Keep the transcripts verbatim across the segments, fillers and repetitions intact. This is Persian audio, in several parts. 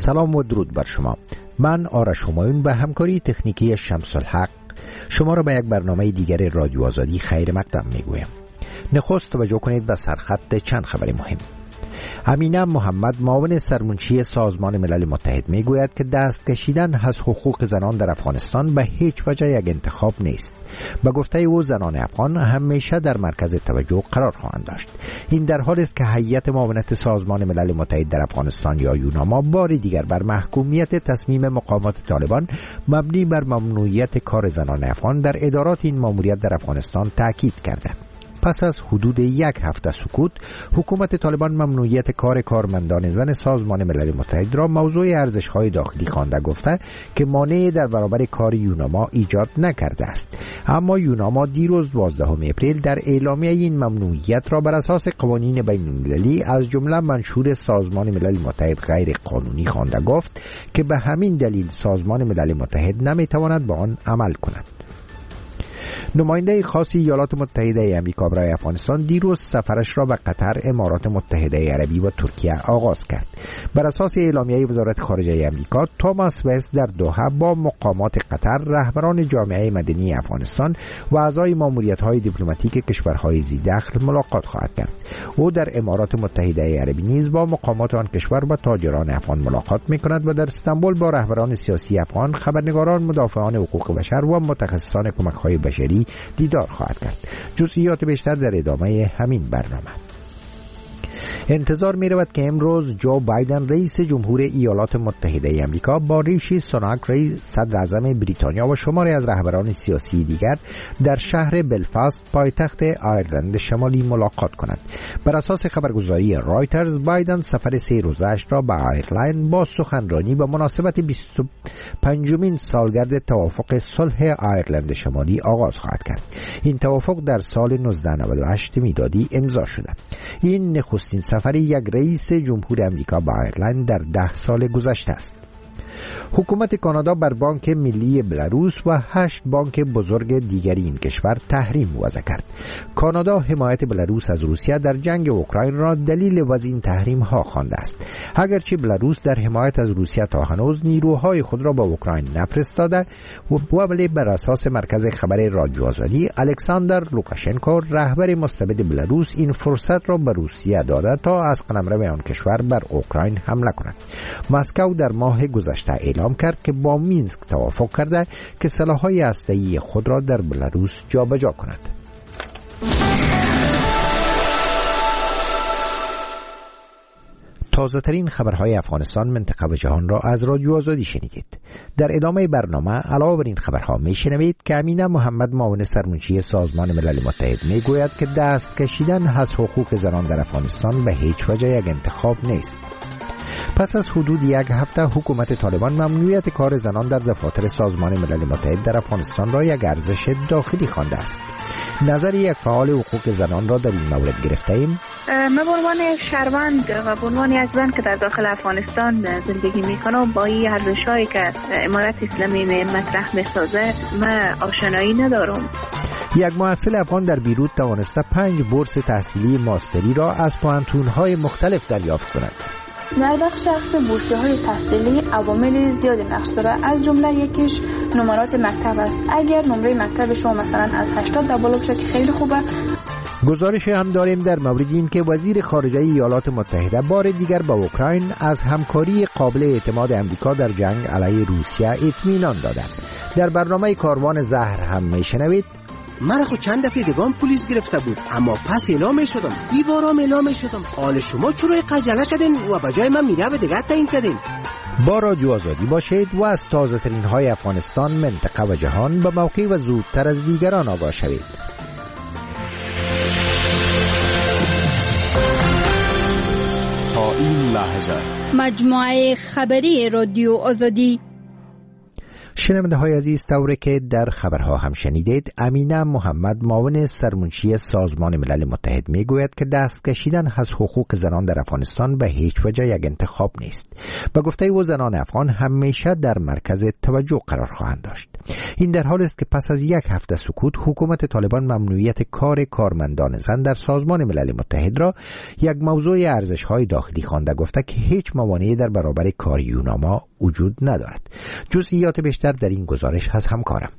سلام و درود بر شما. من آرش همایون به همکاری تکنیکی شمس الحق شما را به یک برنامه دیگر رادیو آزادی خیر مقدم میگویم. نخست توجه کنید به سرخط چند خبر مهم. امینه محمد معاون سرمنشی سازمان ملل متحد میگوید که دست کشیدن از حقوق زنان در افغانستان به هیچ وجه یک انتخاب نیست. به گفته او زنان افغان همیشه در مرکز توجه قرار خواهند داشت. این در حالی است که هیئت معاونت سازمان ملل متحد در افغانستان یا یوناما بار دیگر بر محکومیت تصمیم مقامات طالبان مبنی بر ممنوعیت کار زنان افغان در ادارات این ماموریت در افغانستان تاکید کرده. پس از حدود یک هفته سکوت، حکومت طالبان ممنوعیت کار کارمندان زن سازمان ملل متحد را موضوع ارزش‌های داخلی خوانده گفته که مانعی در برابر کار یوناما ایجاد نکرده است. اما یوناما دیروز دوازدهم اپریل در اعلامیه این ممنوعیت را بر اساس قوانین بین‌المللی از جمله منشور سازمان ملل متحد غیر قانونی خوانده گفت که به همین دلیل سازمان ملل متحد نمی‌تواند به آن عمل کند. نماینده خاص ایالات متحده آمریکا برای افغانستان دیروز سفرش را به قطر، امارات متحده عربی و ترکیه آغاز کرد. بر اساس اعلامیه وزارت خارجه آمریکا، توماس وست در دوحه با مقامات قطر، رهبران جامعه مدنی افغانستان و اعضای ماموریت‌های دیپلماتیک کشورهای ذی‌دخل ملاقات خواهد کرد. او در امارات متحده عربی نیز با مقامات آن کشور و تاجران افغان ملاقات می‌کند و در استانبول با رهبران سیاسی افغان، خبرنگاران، مدافعان حقوق بشر و متخصصان کمک‌های بشری دیدار خواهد کرد. جزئیات بیشتر در ادامه همین برنامه. انتظار می رود که امروز جو بایدن رئیس جمهور ایالات متحده آمریکا با ریشی سوناک رئیس صدر اعظم بریتانیا و شماری از رهبران سیاسی دیگر در شهر بلفاست پایتخت آیرلند شمالی ملاقات کند. بر اساس خبرگزاری رایترز، بایدن سفر سه روزه‌اش را به آیرلند با سخنرانی به مناسبت بیست و پنجمین سالگرد توافق صلح آیرلند شمالی آغاز خواهد کرد. این توافق در سال نوزده نود و هشت میلادی امضا شده. این نخستین سفر یک رئیس جمهور آمریکا به آیرلند در ده سال گذشته است. حکومت کانادا بر بانک ملی بلاروس و هشت بانک بزرگ دیگری این کشور تحریم وضع کرد. کانادا حمایت بلاروس از روسیه در جنگ اوکراین را دلیل وضع این تحریم ها خوانده است. اگرچه بلاروس در حمایت از روسیه تا هنوز نیروهای خود را به اوکراین نفرستاده و ولی بر اساس مرکز خبر رادیو آزادی، الکساندر لوکاشنکو رهبر مستبد بلاروس این فرصت را به روسیه داده تا از قلمرو آن کشور بر اوکراین حمله کند. مسکو در ماه گذشته اعلام کرد که با مینسک توافق کرده که سلاح‌های هسته‌ای خود را در بلاروس جابجا کند. تازه ترین خبرهای افغانستان، منطقه و جهان را از رادیو آزادی شنیدید. در ادامه برنامه علاوه بر این خبرها میشنوید که امینه محمد معاون سرمنشی سازمان ملل متحد میگوید که دست کشیدن از حقوق زنان در افغانستان به هیچ وجه یک انتخاب نیست. پس از حدود یک هفته، حکومت طالبان ممنوعیت کار زنان در دفاتر سازمان ملل متحد در افغانستان را یک ارزش داخلی خوانده است. نظر یک فعال حقوق زنان را در این مورد گرفته ایم. من به عنوان یک شهروند و به عنوان یک زن که در داخل افغانستان زندگی میکنم با این ارزش‌هایی که امارت اسلامی مطرح میسازه من آشنایی ندارم. یک محصل افغان در بیروت توانسته پنج بورس تحصیلی ماستری را از پوهنتون‌های مختلف دریافت کند. در بخش شخص بورسیه‌های تحصیلی عوامل زیادی نقش داره. از جمله یکیش نمرات مکتب است. اگر نمره مکتب شما مثلا از هشتاد تا بالا باشه که خیلی خوبه. گزارش هم داریم در مورد این که وزیر خارجه ایالات متحده بار دیگر با اوکراین از همکاری قابل اعتماد امریکا در جنگ علیه روسیه اطمینان دادند. در برنامه کاروان زهر هم میشنوید من خود چند دفعه دگان پلیس گرفته بود، اما پس اعلام شدم، بی بارام اعلام شدم. حال شما چرا قجله کردین و بجای من میره به دیگه تعیین کردین؟ با رادیو آزادی باشید و از تازه ترین های افغانستان، منطقه و جهان به موقع و زودتر از دیگران آگاه شوید. تا این لحظه مجموعه خبری رادیو آزادی. شنونده های عزیز، طوری که در خبرها هم شنیدید، امینه محمد معاون سرمنشی سازمان ملل متحد می گوید که دست کشیدن از حقوق زنان در افغانستان به هیچ وجه یک انتخاب نیست. به گفته او زنان افغان همیشه در مرکز توجه قرار خواهند داشت. این در حالی است که پس از یک هفته سکوت حکومت طالبان ممنوعیت کار کارمندان زن در سازمان ملل متحد را یک موضوع ارزش‌های داخلی خوانده، گفته که هیچ موانعی در برابر کاریوناما وجود ندارد. جزئیات بیشتر در این گزارش از همکارم.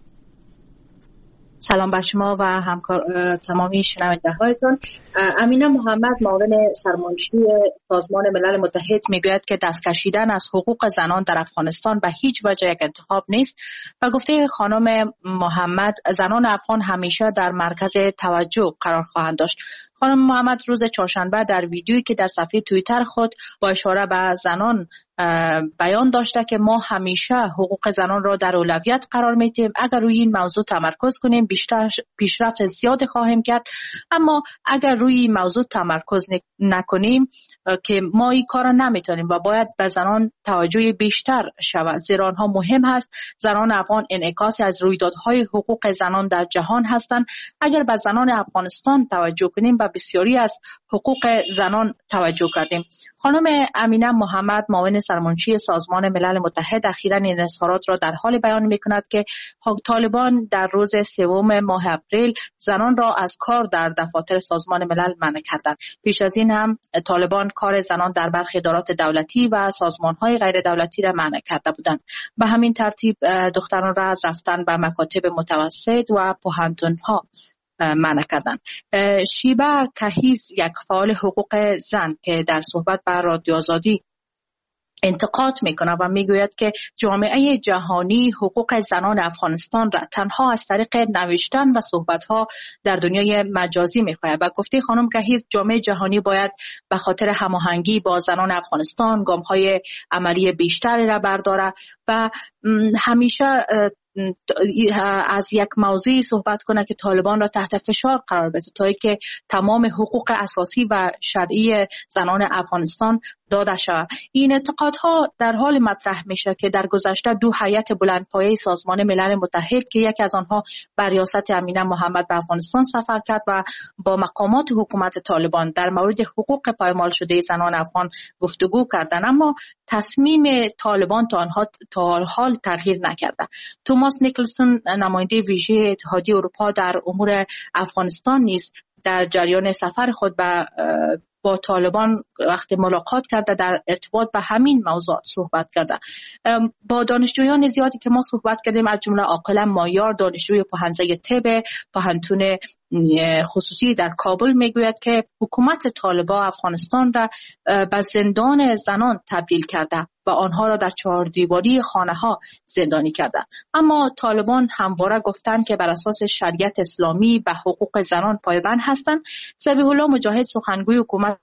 سلام بر شما و همکار تمامی شنونده هایتون. امینه محمد معاون سرمنشی سازمان ملل متحد میگوید که دست کشیدن از حقوق زنان در افغانستان به هیچ وجه یک انتخاب نیست و گفته خانم محمد زنان افغان همیشه در مرکز توجه قرار خواهند داشت. خانم محمد روز چهارشنبه در ویدیویی که در صفحه توییتر خود با اشاره به زنان بیان داشته که ما همیشه حقوق زنان را در اولویت قرار میدیم. اگر روی این موضوع تمرکز کنیم بیشتر پیشرفت زیاد خواهیم کرد، اما اگر روی این موضوع تمرکز نکنیم که ما این کار نمیتونیم و باید به زنان توجه بیشتر شود، زیرا آنها مهم هست. زنان افغان انعکاس از رویدادهای حقوق زنان در جهان هستند. اگر به زنان افغانستان توجه کنیم به بسیاری از حقوق زنان توجه کردیم. خانم امینه محمد معاون سرمنشی سازمان ملل متحد اخیراً این اظهارات را در حال بیان می‌کند که طالبان در روز سوم ماه اپریل زنان را از کار در دفاتر سازمان ملل منع کردند. پیش از این هم طالبان کار زنان در برخی ادارات دولتی و سازمان‌های غیر دولتی را منع کرده بودند. به همین ترتیب دختران را از رفتن به مکاتب متوسط و پوهنتون‌ها منع کردن. شیبه کهیس یک فعال حقوق زن که در صحبت با رادیو آزادی انتقاد میکنه و میگوید که جامعه جهانی حقوق زنان افغانستان را تنها از طریق نوشتن و صحبت‌ها در دنیای مجازی میخواهد. و گفته خانم کهیس جامعه جهانی باید به خاطر هماهنگی با زنان افغانستان گام‌های عملی بیشتری را برداره و همیشه از یک موضوعی صحبت کنه که طالبان را تحت فشار قرار بده تا اینکه تمام حقوق اساسی و شرعی زنان افغانستان داده شود. این انتقادها در حال مطرح میشه که در گذشته دو هیئت بلندپایه سازمان ملل متحد که یکی از آنها بر ریاست امینه محمد به افغانستان سفر کرد و با مقامات حکومت طالبان در مورد حقوق پایمال شده زنان افغان گفتگو کردند، اما تصمیم طالبان تا آنها تا حال تغییر نکرده. توماس نیکلسون نماینده ویژه اتحادیه اروپا در امور افغانستان نیز در جریان سفر خود به با طالبان وقتی ملاقات کرده در ارتباط به همین موضوع صحبت کرده. با دانشجویان زیادی که ما صحبت کردیم از جمله عاقله مایار دانشجوی پوهنځی طب پوهنتون خصوصی در کابل میگوید که حکومت طالبان افغانستان را به زندان زنان تبدیل کرده و آنها را در چهار دیواری خانه ها زندانی کرده. اما طالبان همواره گفتند که بر اساس شریعت اسلامی به حقوق زنان پایبند هستند. ذبیح الله مجاهد سخنگوی حکومت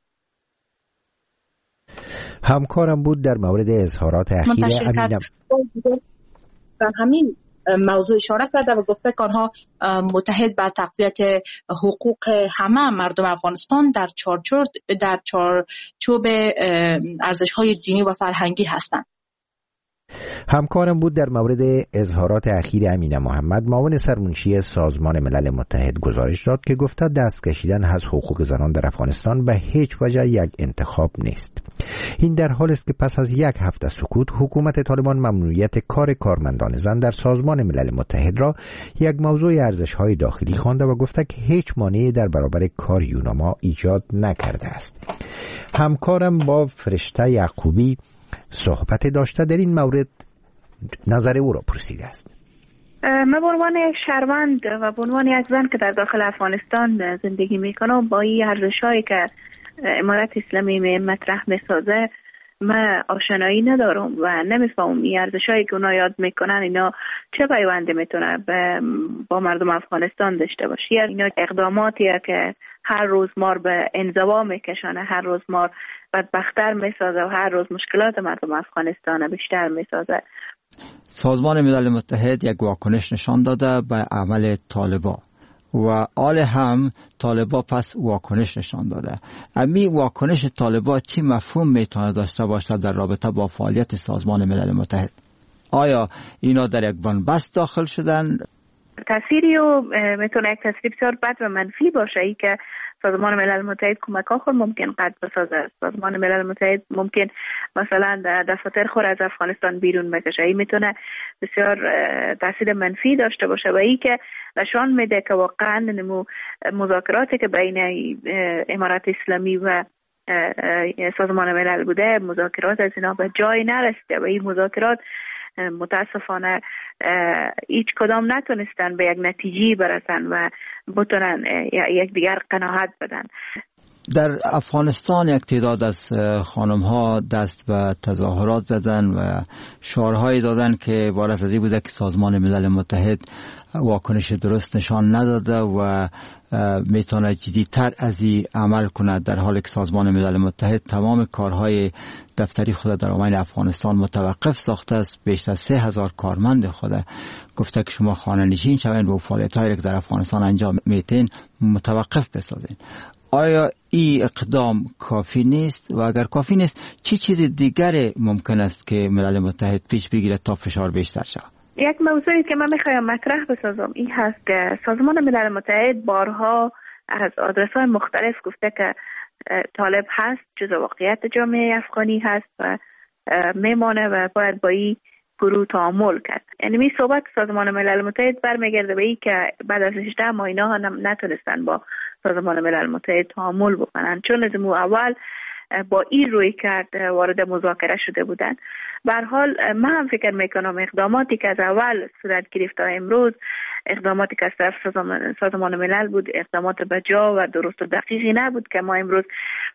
همکارم بود در مورد اظهارات اخیر امینه و همین موضوع اشاره کرده و گفته که آنها متحد به تقویت حقوق همه مردم افغانستان در چارچوب در چارچوب ارزش‌های دینی و فرهنگی هستند. همکارم بود در مورد اظهارات اخیر امینه محمد معاون سرمنشی سازمان ملل متحد گزارش داد که گفته دست کشیدن از حقوق زنان در افغانستان به هیچ وجه یک انتخاب نیست. این در حالی است که پس از یک هفته سکوت حکومت طالبان ممنوعیت کار کارمندان زن در سازمان ملل متحد را یک موضوع ارزش‌های داخلی خوانده و گفته که هیچ مانعی در برابر کاریوناما ایجاد نکرده است. همکارم با فرشته یعقوبی صحبت داشته در این مورد نظر او را پرسیده است. من به عنوان یک شهروند و به عنوان یک زن که در داخل افغانستان زندگی میکنم با این ارزش‌هایی که امارت اسلامی مطرح میسازه من آشنایی ندارم و نمیفهمم این ارزش‌هایی که اونا یاد میکنن اینا چه پیوندی میتونه با مردم افغانستان داشته باشه. اینا اقداماتیه که هر روز ما به انزوا میکشانه، هر روز ما بدبختر میسازه و هر روز مشکلات مردم افغانستان بیشتر میسازه. سازمان ملل متحد یک واکنش نشان داده به عمل طالبان و آل هم طالبان پس واکنش نشان داده. امی واکنش طالبان چی مفهوم میتونه داشته باشه در رابطه با فعالیت سازمان ملل متحد؟ آیا اینا در یک بنبست داخل شدن؟ تأثیری و میتونه یک تأثیر بسیار بد و منفی باشه، ای که سازمان ملل متحد کمک ها خود ممکن قطع بسازه. سازمان ملل متحد ممکن مثلا دفاتر خود از افغانستان بیرون بکشه. این میتونه بسیار تاثیر منفی داشته باشه و ای که نشان میده که واقعا نمو مذاکراتی که بین امارات اسلامی و سازمان ملل بوده، مذاکرات از اینا به جای نرسیده و این مذاکرات متاسفانه هیچ کدام نتونستن به یک نتیجه برسن و بتونن یک دیگر قناعت بدن. در افغانستان یک تعداد از خانم ها دست به تظاهرات زدن و شعارهایی دادن که عبارت از این بوده که سازمان ملل متحد واکنش درست نشان نداده و میتونه جدی‌تر از این عمل کنه، در حالی که سازمان ملل متحد تمام کارهای دفتری خود در امین افغانستان متوقف ساخته است. بیشتر سه هزار کارمند خود گفته که شما خانه نشین شوین و فعالیت‌هایی که در افغانستان انجام میتین متوقف بسازین. آیا این اقدام کافی نیست و اگر کافی نیست چی چیز دیگری ممکن است که ملل متحد پیش بگیرد تا فشار بیشتر شود؟ یک موضوعی که من میخوایم مطرح بسازم این هست که سازمان ملل متحد بارها از آدرس‌های مختلف گفته که طالب هست، جزء واقعیت جامعه افغانی هست و میمانه و باید با این گروه تعامل کرد. یعنی می صحبت سازمان ملل متحد برمیگرده به این که بعد از هجده ماه اینا نتونستن با سازمان ملل متحد تعامل بکنن، چون از اول با این روی کرد وارد مذاکره شده بودن. به هر حال من هم فکر میکنم اقداماتی که از اول صورت گرفت تا امروز، اقداماتی که از طرف سازمان ملل بود اقدامات بجا و درست و دقیقی نبود که ما امروز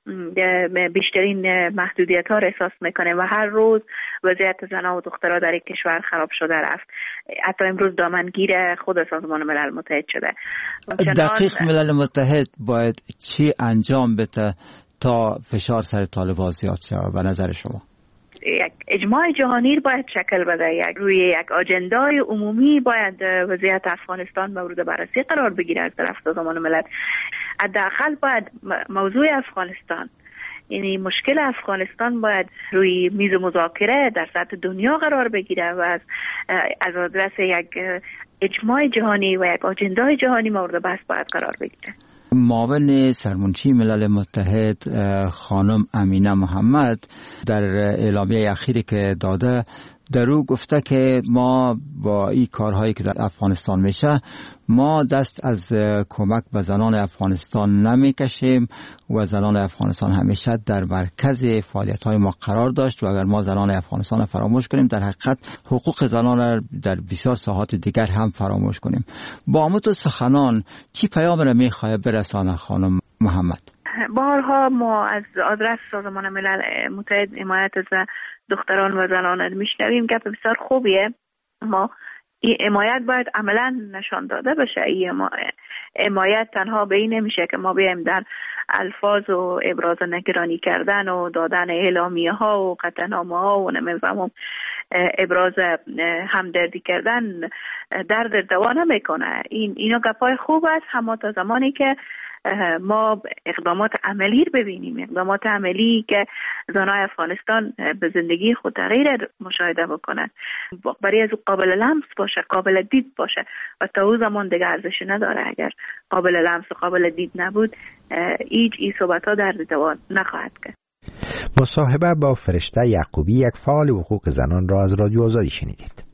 بیشترین محدودیت ها را احساس میکنیم و هر روز وضعیت زنان و دخترها در این کشور خراب شده رفت. حتی امروز دامنگیر خود سازمان ملل متحد شده. دقیق ملل متحد باید چی انجام بده تا فشار سر طالبان زیاد شود به نظر شما؟ یک اجماع جهانی باید شکل بده، یک روی یک آجندای عمومی باید وضعیت افغانستان مورد بررسی قرار بگیره از طرف سازمان ملل. حداقل باید موضوع افغانستان، یعنی مشکل افغانستان باید روی میز مذاکره در سطح دنیا قرار بگیره و از از آدرس یک اجماع جهانی و یک آجندای جهانی مورد بحث باید قرار بگیره. معاون سرمنشی ملل متحد خانم امینه محمد در اعلامیه اخیری که داده در او گفته که ما با این کارهایی که در افغانستان میشه ما دست از کمک به زنان افغانستان نمیکشیم و زنان افغانستان همیشه در مرکز فعالیت‌های ما قرار داشت و اگر ما زنان افغانستان فراموش کنیم در حقیقت حقوق زنان را در بسیار ساحات دیگر هم فراموش کنیم. با امید و سخنان چی پیام را میخواه برسانه خانم محمد؟ بارها ما از آدرس سازمان ملل متحد حمایت از دختران و زنان میشنویم، گپ بسیار خوبیه. ما این حمایت باید عملا نشان داده بشه. این حمایت تنها به این نمیشه که ما بیایم در الفاظ و ابراز نگرانی کردن و دادن اعلامیه ها و قطعنامه ها و نمیفهمم ابراز همدردی کردن درد دوا نمیکنه. این اینا گپای خوب است، اما تا زمانی که ما اقدامات عملی رو ببینیم، اقدامات عملی که زنای افغانستان به زندگی خود تغییر مشاهده بکنن، برای از قابل لمس باشه، قابل دید باشه و تا اون زمان دیگه ارزش نداره. اگر قابل لمس و قابل دید نبود هیچ این صحبت ها درد دوا نخواهد کرد. مصاحبه با فرشته یعقوبی، یک فعال حقوق زنان را از رادیو آزادی شنیدید.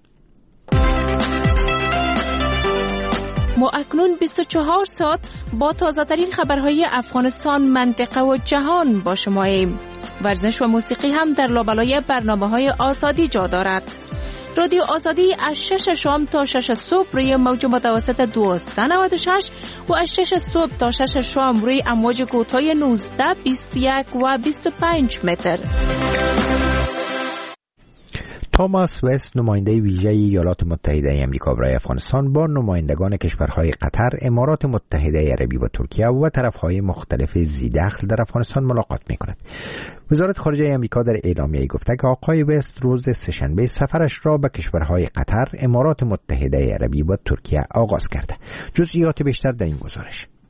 ما اکنون بیست و چهار ساعت با تازه ترین خبرهای افغانستان، منطقه و جهان با شماییم. ورزش و موسیقی هم در لابلای برنامه‌های آزادی جا دارد. رادیو آزادی از شش شام تا شش صبح روی موج متوسط دویست و نود و شش و از شش صبح تا شش شام روی امواج کوتاه نوزده، بیست و یک و بیست و پنج متر. توماس وست، نماینده ویژه ایالات متحده آمریکا برای افغانستان، با نمایندگان کشورهای قطر، امارات متحده عربی و ترکیه و طرفهای مختلف ذی‌دخل در افغانستان ملاقات می‌کند. وزارت خارجه آمریکا در اعلامیه‌ای گفته که آقای وست روز سه‌شنبه سفرش را به کشورهای قطر، امارات متحده عربی و ترکیه آغاز کرده. جزئیات بیشتر در این گزارش.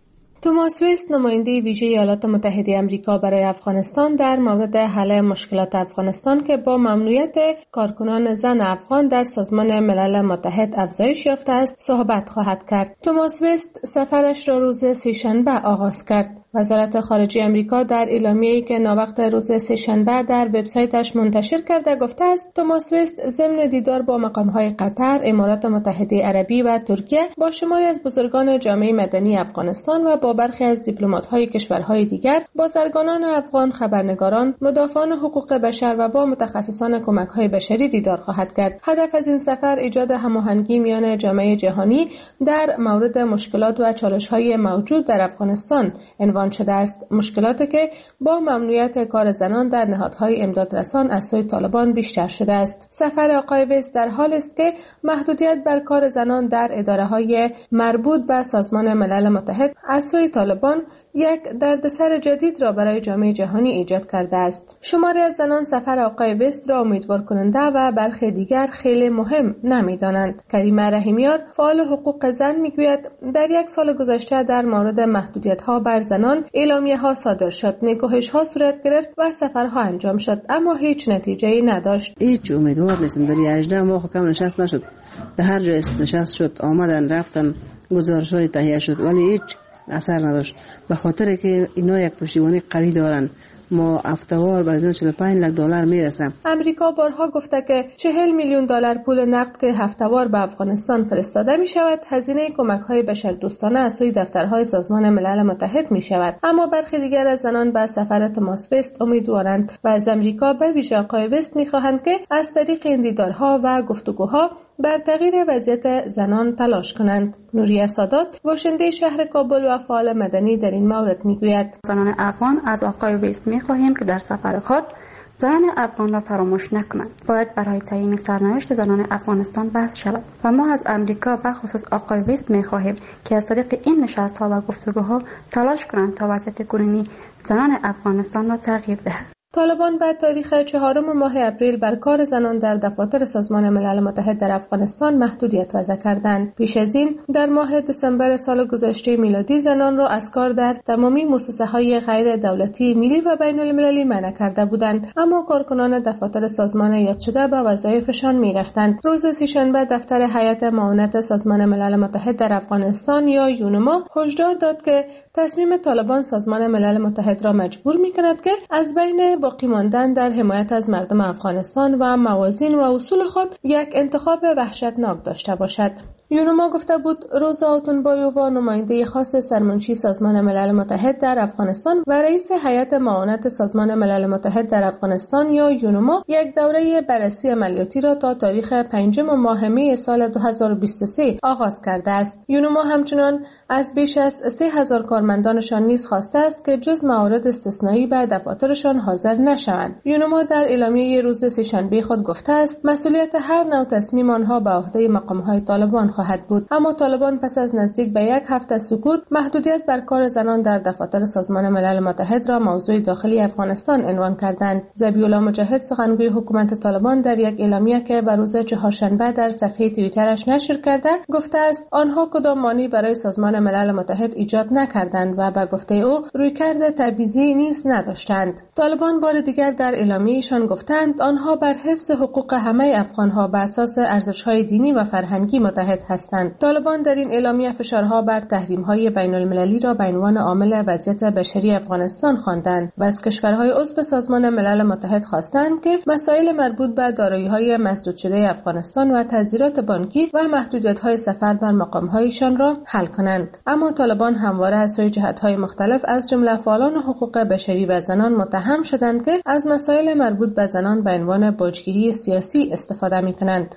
توماس وست، نماینده ویژه ایالات متحده آمریکا برای افغانستان، در مورد حل مشکلات افغانستان که با ممنوعیت کارکنان زن افغان در سازمان ملل متحد افزایش یافته است صحبت خواهد کرد. توماس وست سفرش را روز سه‌شنبه آغاز کرد. وزارت خارجه آمریکا در اعلامیه‌ای که ناوقت روز سه‌شنبه در وبسایتش منتشر کرده گفته است توماس وست ضمن دیدار با مقام‌های قطر، امارات متحده عربی و ترکیه با شماری از بزرگان جامعه مدنی افغانستان و با برخی از دیپلمات‌های کشورهای دیگر، بازرگانان افغان، خبرنگاران، مدافعان حقوق بشر و با متخصصان کمک‌های بشری دیدار خواهد کرد. هدف از این سفر ایجاد هماهنگی میان جامعه جهانی در مورد مشکلات و چالش‌های موجود در افغانستان عنوان شده است، مشکلاتی که با ممنوعیت کار زنان در نهادهای امدادرسان از سوی طالبان بیشتر شده است. سفر آقای وست در حال است که محدودیت بر کار زنان در اداره‌های مربوط به سازمان ملل متحد از سوی طالبان یک دردسر جدید را برای جامعه جهانی ایجاد کرده است. شماری از زنان سفر آقای وست را امیدوار کننده و برخی دیگر خیلی مهم نمی‌دانند. کریمه رحیمیار، فعال حقوق زن، میگوید در یک سال گذشته در مورد محدودیت‌ها بر زنان اعلامیه‌ها صادر شد، نگاهش‌ها صورت گرفت و سفرها انجام شد، اما هیچ نتیجه‌ای نداشت. هیچ امیدوار نیستم. در هجده ماه کم نشست نشد. در هر جای نشست شد، آمدن رفتن، گزارش‌های تهیه شد ولی هیچ اثر نداشت. به خاطر که اینا یک پشتیبانی قوی دارن، ما هفته‌وار به چهل و پنج لک دلار میرسم. امریکا بارها گفته که چهل میلیون دلار پول نقد که هفته‌وار به افغانستان فرستاده می شود هزینه کمک‌های بشردوستانه از سوی دفترهای سازمان ملل متحد می شود. اما برخی دیگر از زنان به سفر توماس وست امیدوارند و از امریکا به ویژه آقای وست می خواهند که از طریق این دیدارها و گفتگوها بر تغییر وضعیت زنان تلاش کنند. نوریه سادات، باشنده شهر کابل و فعال مدنی، در این مورد میگوید زنان افغان از آقای وست می‌خواهیم که در سفر خود زنان افغان را فراموش نکنند. باید برای تعیین سرنوشت زنان افغانستان بحث شود و ما از امریکا به خصوص آقای وست می‌خواهیم که از طریق این نشست‌ها و گفتگوها تلاش کنند تا وضعیت کنونی زنان افغانستان را تغییر دهد. طالبان بعد تاریخ چهارم ماه اپریل بر کار زنان در دفاتر سازمان ملل متحد در افغانستان محدودیت وضع کردند. پیش از این در ماه دسامبر سال گذشته میلادی زنان را از کار در تمامی مؤسسه‌های غیر دولتی ملی و بین المللی منع کرده بودند، اما کارکنان دفاتر سازمان یاد شده به وظایفشان می‌رفتند. روز سه‌شنبه دفتر هیئت معاونت سازمان ملل متحد در افغانستان یا یونما هشدار داد که تصمیم طالبان سازمان ملل متحد را مجبور می‌کند که از بین باقی ماندن در حمایت از مردم افغانستان و موازین و اصول خود یک انتخاب وحشتناک داشته باشد. یونما گفته بود روزا آتونبایووا، نماینده خاص سرمنشی سازمان ملل متحد در افغانستان و رئیس هیئت معاونت سازمان ملل متحد در افغانستان یا یونما، یک دوره بررسی عملیاتی را تا تاریخ پنجم ماه می سال دو هزار و بیست و سه آغاز کرده است. یونما همچنان از بیش از سه هزار کارمندانشان نیز خواسته است که جز موارد استثنایی به دفاترشان حاضر نشوند. یونما در اعلامیه روز سه‌شنبه خود گفته است مسئولیت هر نوع تصمیم آنها به عهده مقام‌های طالبان خواهد بود. اما طالبان پس از نزدیک به یک هفته سکوت محدودیت بر کار زنان در دفاتر سازمان ملل متحد را موضوع داخلی افغانستان عنوان کردند. ذبیح‌الله مجاهد، سخنگوی حکومت طالبان، در یک اعلامیه که بر روز چهارشنبه در صفحه توییترش نشر کرده گفته است آنها کدام مانعی برای سازمان ملل متحد ایجاد نکردند و به گفته او رویکرد تبعیضی نیز نداشتند. طالبان بار دیگر در اعلامیه‌شان گفتند آنها بر حفظ حقوق همه افغان‌ها بر اساس ارزش‌های دینی و فرهنگی متحد هستند. طالبان در این اعلامیه فشارها بر تحریم‌های بین‌المللی را به عنوان عامل وضعیت بشری افغانستان خواندند و از کشورهای عضو سازمان ملل متحد خواستند که مسائل مربوط به دارایی‌های مسدود شده افغانستان و تذیرات بانکی و محدودیت‌های سفر بر مقام‌هایشان را حل کنند. اما طالبان همواره از سوی جهت‌های مختلف از جمله فعالان حقوق بشری و زنان متهم شدند که از مسائل مربوط به زنان به عنوان باجگیری سیاسی استفاده می‌کنند.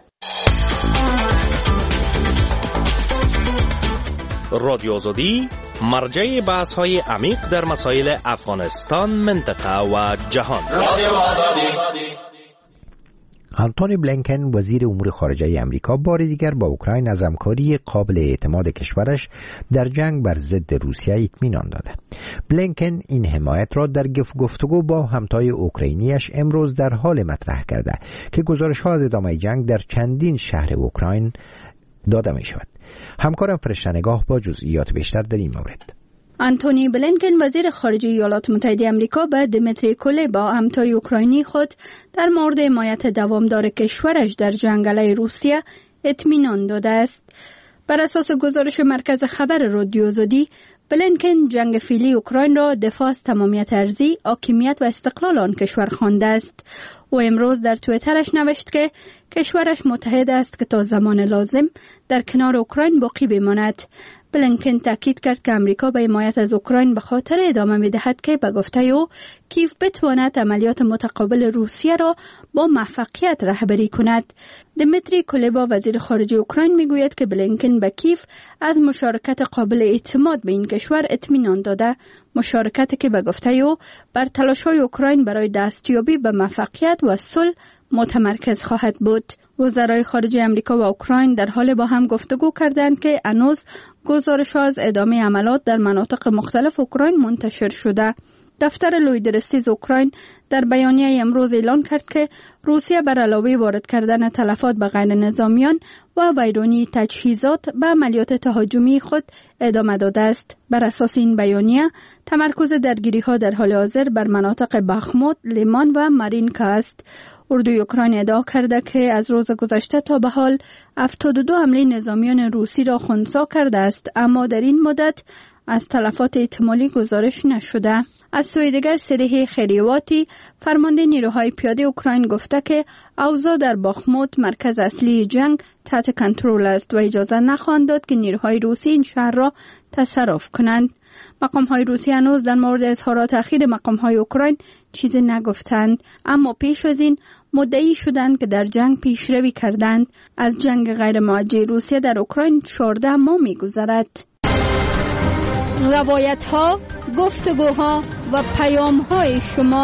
رادیو آزادی مرجع بحث‌های عمیق در مسائل افغانستان، منطقه و جهان. رادیو آزادی. آنتونی بلینکن، وزیر امور خارجه امریکا، بار دیگر با اوکراین از همکاری قابل اعتماد کشورش در جنگ بر ضد روسیه اطمینان داده. بلینکن این حمایت را در گفتگو با همتای اوکراینیش امروز در حال مطرح کرده که گزارش‌ها از ادامه جنگ در چندین شهر اوکراین داده می شود. همکارم فرشته نگاه با جزئیات بیشتر در این مورد. آنتونی بلینکن وزیر خارجه ایالات متحده آمریکا به دیمیتری کولبا همتای اوکراینی خود در مورد حمایت دوامدار کشورش در جنگ علیه روسیه اطمینان داده است. بر اساس گزارش مرکز خبر رادیو آزادی، بلینکن جنگ فعلی اوکراین را دفاع از تمامیت ارضی، حاکمیت و استقلال آن کشور خوانده است. او امروز در توییترش نوشت که کشورش متحد است که تا زمان لازم در کنار اوکراین باقی بماند. بلینکن تاکید کرد که امریکا به حمایت از اوکراین به خاطر ادامه می‌دهد که به گفته او کیف بتواند عملیات متقابل روسیه را با موفقیت رهبری کند. دیمیتری کولبا وزیر خارجه اوکراین میگوید که بلینکن به کیف از مشارکت قابل اعتماد به این کشور اطمینان داده، مشارکتی که به گفته او بر تلاش‌های اوکراین برای دستیابی به موفقیت و صلح متمرکز خواهد بود. وزرای خارجه آمریکا و اوکراین در حال با هم گفتگو کردند که هنوز گزارش‌ها از ادامه عملیات در مناطق مختلف اوکراین منتشر شده. دفتر لویدرستیز اوکراین در بیانیه امروز اعلان کرد که روسیه بر علاوه وارد کردن تلفات به غیر نظامیان و ویرانی تجهیزات به عملیات تهاجمی خود ادامه داده است. بر اساس این بیانیه تمرکز درگیری‌ها در حال حاضر بر مناطق بخموت، لیمان و مارینکا است. اردوی اوکراین ادعا کرده که از روز گذشته تا به حال هفتاد و دو حمله نظامیان روسی را خنثی کرده است، اما در این مدت از تلفات احتمالی گزارش نشده. از سوی دیگر سریح خیریواتی فرمانده نیروهای پیاده اوکراین گفته که اوضاع در باخموت مرکز اصلی جنگ تحت کنترل است و اجازه نخواهند داد که نیروهای روسی این شهر را تصرف کنند. مقام‌های روسی هنوز در مورد اظهارات اخیر مقام‌های اوکراین چیزی نگفتند، اما پیش از این مدعی شدند که در جنگ پیشروی کردند. از جنگ غیر موجه روسیه در اوکراین چهارده ماه می‌گذرد. روایت‌ها، گفتگوها و پیام‌های شما.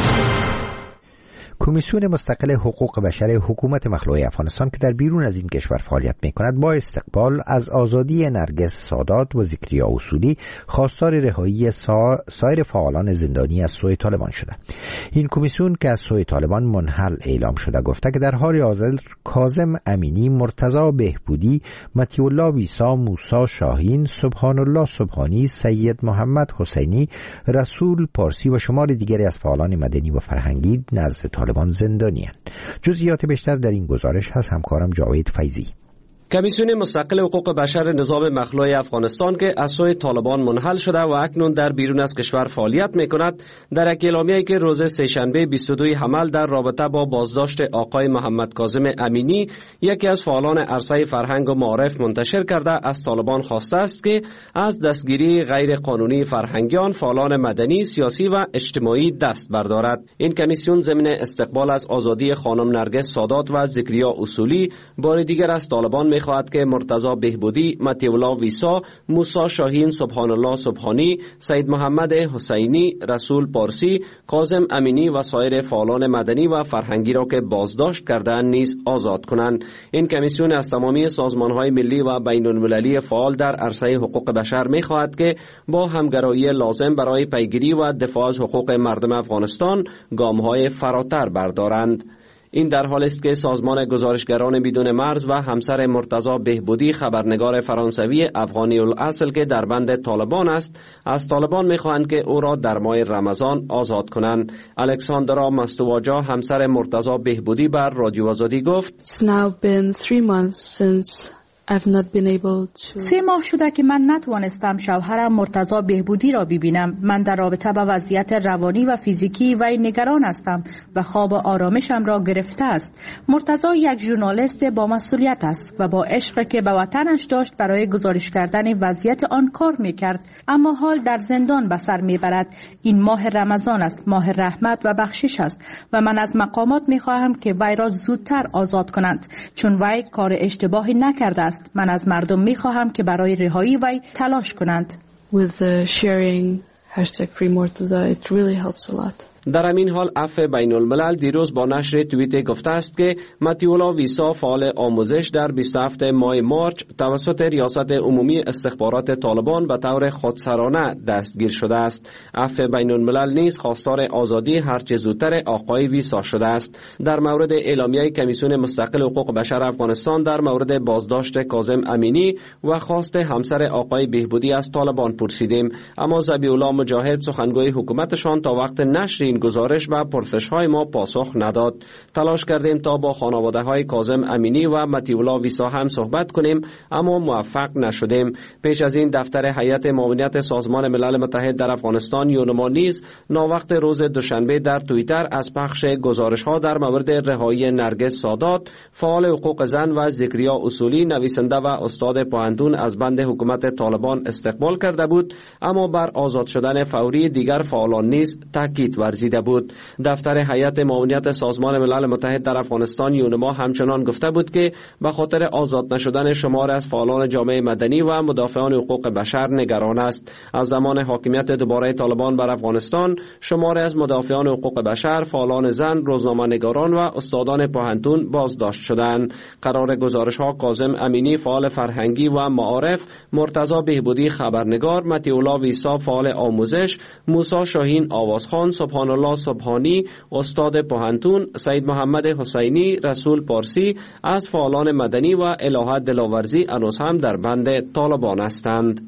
کمیسیون مستقل حقوق بشر حکومت مخلوع افغانستان که در بیرون از این کشور فعالیت می‌کند با استقبال از آزادی نرگس سادات و ذکریا اصولی خواستار رهایی سا... سایر فعالان زندانی از سوی طالبان شده. این کمیسیون که از سوی طالبان منحل اعلام شده گفته که در حال حاضر کاظم امینی، مرتضی بهبودی، مطیع الله ویسا، موسی شاهین، سبحان الله سبحانی، سید محمد حسینی، رسول پارسی و شمار دیگری از فعالان مدنی و فرهنگی نزد طالبان زندانیان. جزئیات بیشتر در این گزارش هست همکارم جاوید فیضی. کمیسیون مستقل حقوق بشر نظام مخلوع افغانستان که از سوی طالبان منحل شده و اکنون در بیرون از کشور فعالیت می‌کند، در یک اعلامیه‌ای که روز سه‌شنبه بیست و دوم حمل در رابطه با بازداشت آقای محمد کاظم امینی، یکی از فعالان عرصه فرهنگ و معارف منتشر کرده، از طالبان خواسته است که از دستگیری غیر قانونی فرهنگیان، فعالان مدنی، سیاسی و اجتماعی دست بردارد. این کمیسیون ضمن استقبال از آزادی خانم نرگس سادات و ذکریا اصولی بار دیگر از طالبان می‌خواهد که مرتضی بهبودی، مطیع الله ویسا، موسی شاهین، سبحان الله سبحانی، سید محمد حسینی، رسول پارسی، کاظم امینی و سایر فعالان مدنی و فرهنگی را که بازداشت کردند نیز آزاد کنند. این کمیسیون از تمامی سازمان‌های ملی و بین‌المللی فعال در عرصه حقوق بشر می‌خواهد که با همگرایی لازم برای پیگیری و دفاع از حقوق مردم افغانستان گام‌های فراتر بردارند. این در حالی است که سازمان گزارشگران بدون مرز و همسر مرتضی بهبودی، خبرنگار فرانسوی افغانی الاصل که در بند طالبان است، از طالبان می‌خواهند که او را در ماه رمضان آزاد کنند. الکساندرا مستواجا، همسر مرتضی بهبودی، بر رادیو آزادی گفت: It's now been three months since I've not been able to... سه ماه شده که من نتوانستم شوهرم مرتضی بهبودی را ببینم. من در رابطه با وضعیت روانی و فیزیکی وی نگران هستم و خواب آرامشم را گرفته است. مرتضی یک ژورنالیست با مسئولیت است و با عشقی که به وطنش داشت برای گزارش کردن وضعیت آن کار میکرد، اما حال در زندان به سر میبرد. این ماه رمضان است، ماه رحمت و بخشش است و من از مقامات میخواهم که وی را زودتر آزاد کنند، چون وی کار اشتباهی نکرده است. من از مردم میخواهم که برای رهایی وی تلاش کنند. With the sharing hashtag free Murtaza, it really helps a lot. در همین حال عفو بین الملل دیروز با نشر توییت گفته است که متیولا ویسا فعال آموزش در بیست و هفتم ماه مارچ توسط ریاست عمومی استخبارات طالبان به طور خودسرانه دستگیر شده است. عفو بین الملل نیز خواستار آزادی هرچه زودتر آقای ویسا شده است. در مورد اعلامیه کمیسیون مستقل حقوق بشر افغانستان در مورد بازداشت کاظم امینی و خواست همسر آقای بهبودی از طالبان پرسیدیم، اما ذبیح الله مجاهد سخنگوی حکومتشان تا وقت نشر این گزارش و پرسش‌های ما پاسخ نداد. تلاش کردیم تا با خانواده‌های کاظم امینی و متیولا ویسا هم صحبت کنیم اما موفق نشدیم. پیش از این دفتر هیئت معاونت سازمان ملل متحد در افغانستان یونما نیز ناوقت روز دوشنبه در توییتر از پخش گزارش‌ها در مورد رهایی نرگس سادات، فعال حقوق زن و ذکریا اصولی نویسنده و استاد پوهنتون از بند حکومت طالبان استقبال کرده بود، اما بر آزاد شدن فوری دیگر فعالان نیز تاکید ورزیده بود. دفتر هیئت معاونت سازمان ملل متحد در افغانستان یونما همچنان گفته بود که به خاطر آزاد نشدن شمار از فعالان جامعه مدنی و مدافعان حقوق بشر نگران است. از زمان حاکمیت دوباره طالبان بر افغانستان شمار از مدافعان حقوق بشر، فعالان زن، روزنامه‌نگاران و استادان پوهنتون بازداشت شدند. قرار گزارش‌ها کاظم امینی فعال فرهنگی و معارف، مرتضی بهبودی خبرنگار، متیولا ویسا فعال آموزش، موسی شاهین آوازخوان، سبحان الله سبحانی استاد پوهنتون، سید محمد حسینی، رسول پارسی از فعالان مدنی و الهه دلاورزی هنوز هم در بند طالبان هستند.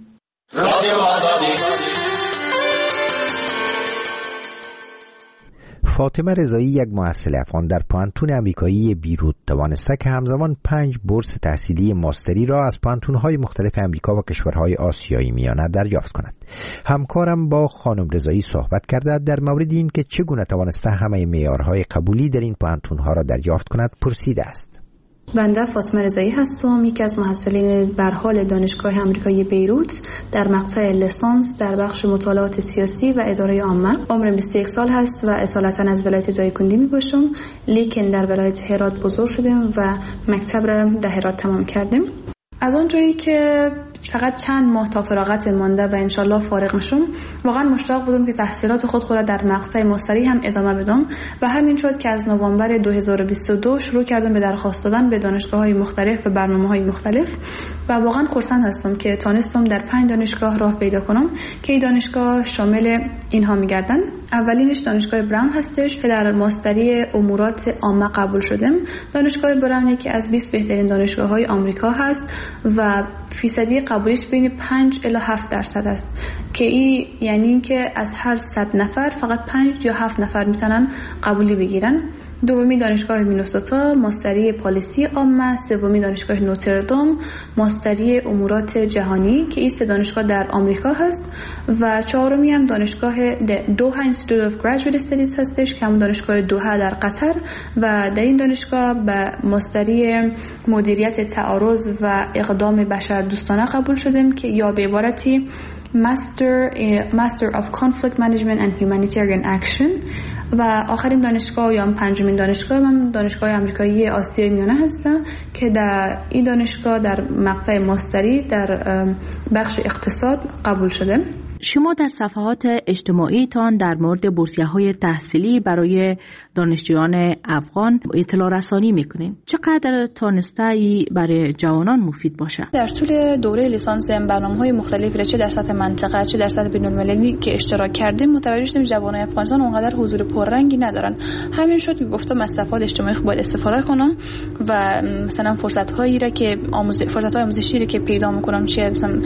فاطمه رضایی، یک محصل افغان در پوهنتون امریکایی بیروت، توانسته که همزمان پنج بورس تحصیلی ماستری را از پوهنتون‌های مختلف امریکا و کشورهای آسیایی میانه دریافت کند. همکارم با خانم رضایی صحبت کرده در مورد این که چگونه توانسته همه معیارهای قبولی در این پوهنتون‌ها را دریافت کند پرسیده است. بنده فاطمه رضایی هستم، یکی از محصلین برحال دانشگاه امریکایی بیروت در مقطع لیسانس در بخش مطالعات سیاسی و اداره عامه. عمرم بیست و یک سال هست و اصالتا از ولایت دایکندی می باشم، لیکن در ولایت هرات بزرگ شدم و مکتب را در هرات تمام کردم. از اونجایی که فقط چند ماه تا فراغت مانده و انشالله فارغ میشم، واقعا مشتاق بودم که تحصیلات خود خود را در مقطع ماستری هم ادامه بدم و همین شد که از نوامبر دو هزار و بیست و دو شروع کردم به درخواست دادن به دانشگاه‌های مختلف و برنامه‌های مختلف و واقعا خرسند هستم که تانستم در پنج دانشگاه راه پیدا کنم که این دانشگاه شامل اینها می‌گردن. اولینش دانشگاه براون هستش که در ماستری امورات عامه قبول شدم. دانشگاه براون که از بیست بهترین دانشگاه‌های آمریکا هست و فیصدی قبولیش بین پنج الی هفت درصد است که این یعنی این که از هر صد نفر فقط پنج یا هفت نفر میتونن قبولی بگیرن. دومی دانشگاه مینوسوتا ماستری پالیسی عامه، سومی دانشگاه نوتردام ماستری امورات جهانی که این سه دانشگاه در آمریکا هست و چهارمی هم دانشگاه دوحه اینستیتوت اف گریجویت استادیز هستش که هم دانشگاه دوحه در قطر و در این دانشگاه به ماستری مدیریت تعارض و اقدام بشر دوستانه قبول شدم که یا به عبارتی Master Master of Conflict Management and Humanitarian Action. و آخرین دانشگاه یا پنجمین دانشگاه من دانشگاه آمریکایی آسیای میانه هستم که در این دانشگاه در مقطع ماستری در بخش اقتصاد قبول شده. شما در صفحات اجتماعی تان در مورد بورسیه‌های تحصیلی برای دانشجویان افغان اطلاع رسانی میکنین. چقدر تانسته ای برای جوانان مفید باشه؟ در طول دوره لیسانس برنامه‌های مختلفی را چه در سطح منطقه چه در سطح بین‌المللی که اشتراک کردیم متوجه شدیم جوانان افغانستان اونقدر حضور پررنگی ندارن. همین شد که گفتم از صفحات اجتماعی باید استفاده کنم و مثلا فرصت‌هایی را که آموزش فرصت‌های آموزشی را که پیدا می‌کنم چه مثلا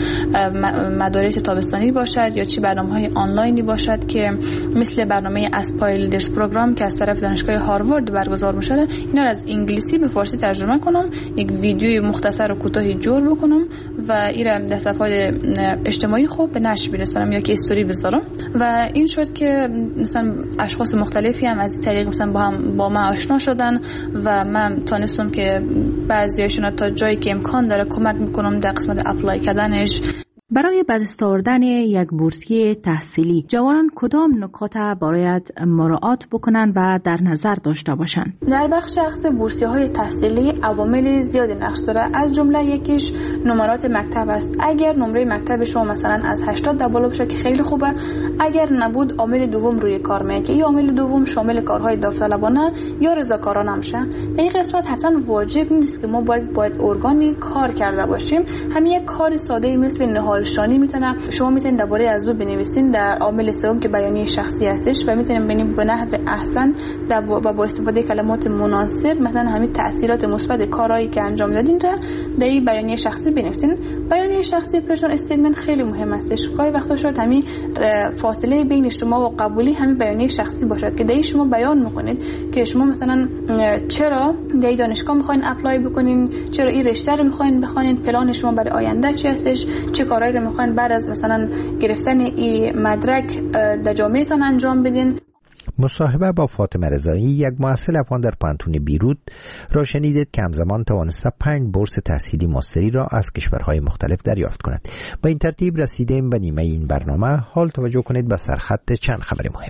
مدارس تابستانی باشه یا چه برنامه‌های آنلاینی باشد که مثل برنامه اسپایل لیدرز پروگرام که از طرف دانشگاه هاروارد برگزار می‌شده، اینا را از انگلیسی به فارسی ترجمه کنم، یک ویدیوی مختصر و کوتاهی جور بکنم و این را در صفحات اجتماعی خوب به نشر برسونم یا که استوری بذارم و این شد که مثلا اشخاص مختلفی هم از این طریق مثلا با هم با من آشنا شدن و من تونستم که بعضیاشون تا جایی که امکان داره کمک می‌کنم در قسمت اپلای کردنش. برای به دست آوردن یک بورسیه تحصیلی جوانان کدام نکات باید مراعات بکنند و در نظر داشته باشند؟ در بخش شخص بورسیه های تحصیلی عوامل زیادی نقش داره. از جمله یکیش نمرات مکتب است. اگر نمره مکتب شما مثلا از هشتاد در بالا باشه که خیلی خوبه. اگر نبود، عامل دوم روی کار میگه که این عامل دوم شامل کارهای داوطلبانه یا رضاکارانه میشه. در این قسمت حتما واجب نیست که ما باید باید ارگانی کار کرده باشیم. همین یک کار ساده مثل نهالشانی میتونه شما میتونید درباره از او بنویسین در عامل سوم که بیانیه شخصی هستش و میتونیم ببینیم به نحو احسن در با, با استفاده کلمات مناسب مثلا همین تاثیرات مثبت کارهایی که انجام دادین را در این بیانیه شخصی بنویسین. بیانیه شخصی پرسون استیتمنت خیلی مهم است. گاهی وقتا شاید همین فاصله بین شما و قبولی همین بیانیه شخصی باشد که در شما بیان میکنید که شما مثلا چرا در دانشگاه میخواین اپلای بکنین، چرا این رشته رو میخواین بخونین، پلان شما برای آینده چی هستش، چه کارهایی رو میخواین بعد از مثلا گرفتن این مدرک در جامعهتان انجام بدین. مصاحبه با فاطمه رضایی، یک محصل افغان در پانتون بیروت را شنیدید که همزمان توانسته پنج بورس تحصیلی ماستری را از کشورهای مختلف دریافت کند. با این ترتیب رسیدیم به نیمه این برنامه. حال توجه کنید به سرخط چند خبر مهم.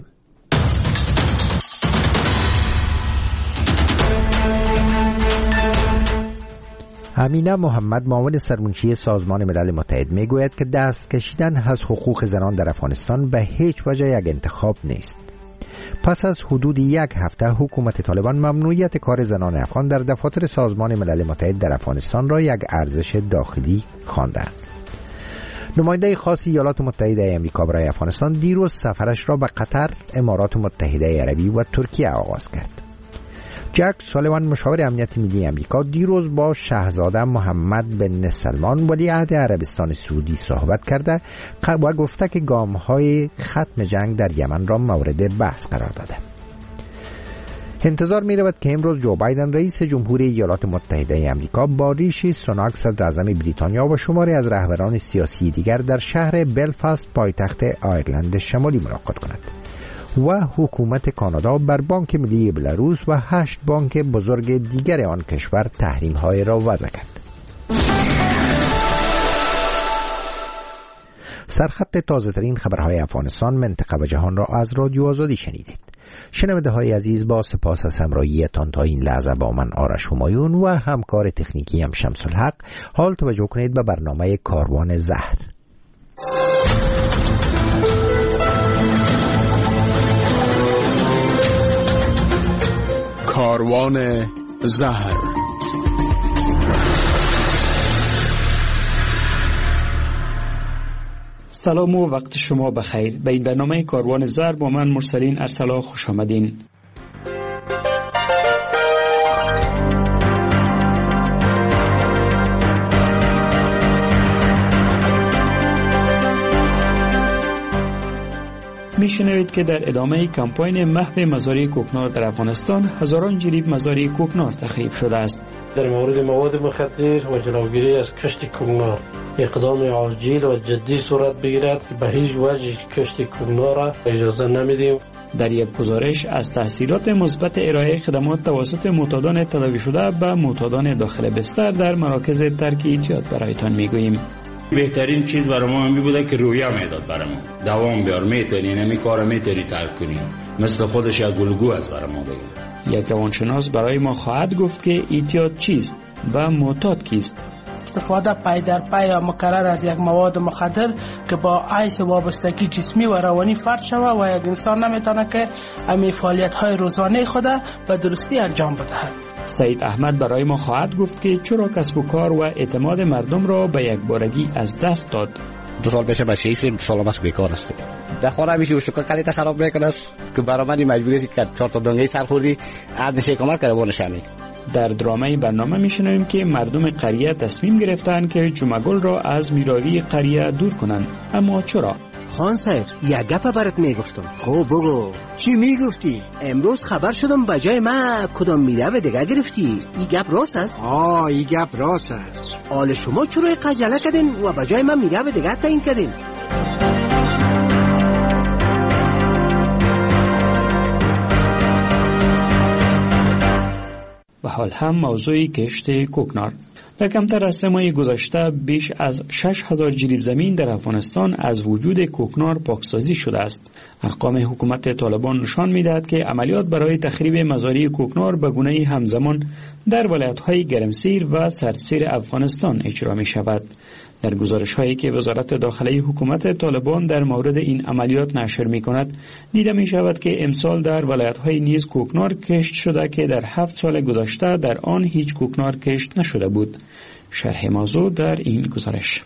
امینه محمد، معاون سرمنشی سازمان ملل متحد، میگوید که دست کشیدن از حقوق زنان در افغانستان به هیچ وجه یک انتخاب نیست. پس از حدود یک هفته حکومت طالبان ممنوعیت کار زنان افغان در دفاتر سازمان ملل متحد در افغانستان را یک ارزش داخلی خواندند. نماینده خاص ایالات متحده آمریکا برای افغانستان دیروز سفرش را به قطر، امارات متحده عربی و ترکیه آغاز کرد. جک سالیوان، مشاور امنیت ملی آمریکا، دیروز با شاهزاده محمد بن سلمان ولیعهد عربستان سعودی صحبت کرده و گفته که گام‌های ختم جنگ در یمن را مورد بحث قرار داده. انتظار می رود که امروز جو بایدن رئیس جمهوری ایالات متحده آمریکا با ریشی سوناک صدر اعظم بریتانیا و شماری از رهبران سیاسی دیگر در شهر بلفاست پایتخت آیرلند شمالی ملاقات کند و حکومت کانادا بر بانک ملی بلاروس و هشت بانک بزرگ دیگر آن کشور تحریم‌های را وضع کرد. سرخط تازه‌ترین خبرهای افغانستان، منطقه و جهان را از رادیو آزادی شنیدید. شنونده های عزیز، با سپاس از همراهیتان تا این لحظه با من آرش همایون و همکار تکنیکی هم شمس الحق. حال توجه کنید به برنامه کاروان زهر. کاروان زهر. سلام و وقت شما بخیر. به این برنامه کاروان زهر با من مرسلین ارسلا خوش آمدین. میشنوید که در ادامه کمپاین محو مزارع کوکنار در افغانستان هزاران جریب مزارع کوکنار تخریب شده است. در مورد مواد مخدر و جلوگیری از کشت کوکنار اقدام عاجل و جدی صورت بگیرد که به هیچ وجه کشت کوکنار را اجازه نمیدیم. در یک گزارش از تاثیرات مثبت ارائه خدمات توسط معتادان تداوی شده به معتادان داخل بستر در مراکز ترک اعتیاد برایتان میگوییم. بهترین چیز برای ما می بوده که رویه میداد برای ما، دوام بیار، میتونی نمی کار میتونی ترک کنی، مثل خودش یک گلگو از برای ما بگه. یک روانشناس برای ما خواهد گفت که اعتیاد چیست و معتاد کیست. استفاده پای در پای یا مکرر از یک مواد مخدر که با عیس وابستگی جسمی و روانی فرد شود و یک انسان نمیتونه که امی فعالیت های روزانه خود به درستی انجام بدهد. سید احمد برای ما خواهد گفت که چرا کسب و کار و اعتماد مردم را به یک بارگی از دست داد. دو سال پیش به شیش سال است بیکار است. در خانه میشه شکر کلیت خراب میکنه که برای من مجبوری است که چهار تا دنگه سرخوردی از نشه کمال کرده بونشمی. در درامه برنامه میشنویم که مردم قریه تصمیم گرفتند که جمعگل را از میراوی قریه دور کنند. اما چرا؟ خان سیر، یک گپ برات میگفتم. خب بگو. چی میگفتی؟ امروز خبر شدم بجای ما کدام میراوی دیگه گرفتی. این گپ راست است؟ آه، این گپ راست است. حال شما چرا قجله کردین و بجای ما میراوی دیگه تعیین کردین؟ و حال هم موضوع کشت کوکنار. در کمتر از سه ماه گذشته بیش از شش هزار جریب زمین در افغانستان از وجود کوکنار پاکسازی شده است. ارقام حکومت طالبان نشان می‌دهد که عملیات برای تخریب مزارع کوکنار به گونه‌ای همزمان در ولایت‌های گرمسیر و سردسیر افغانستان اجرا می‌شود. در گزارش‌هایی که وزارت داخلی حکومت طالبان در مورد این عملیات نشر می‌کند، دیده می‌شود که امسال در ولایت‌های نیز کوکنار کشت شده که در هفت سال گذشته در آن هیچ کوکنار کشت نشده بود. شرح موضوع در این گزارش.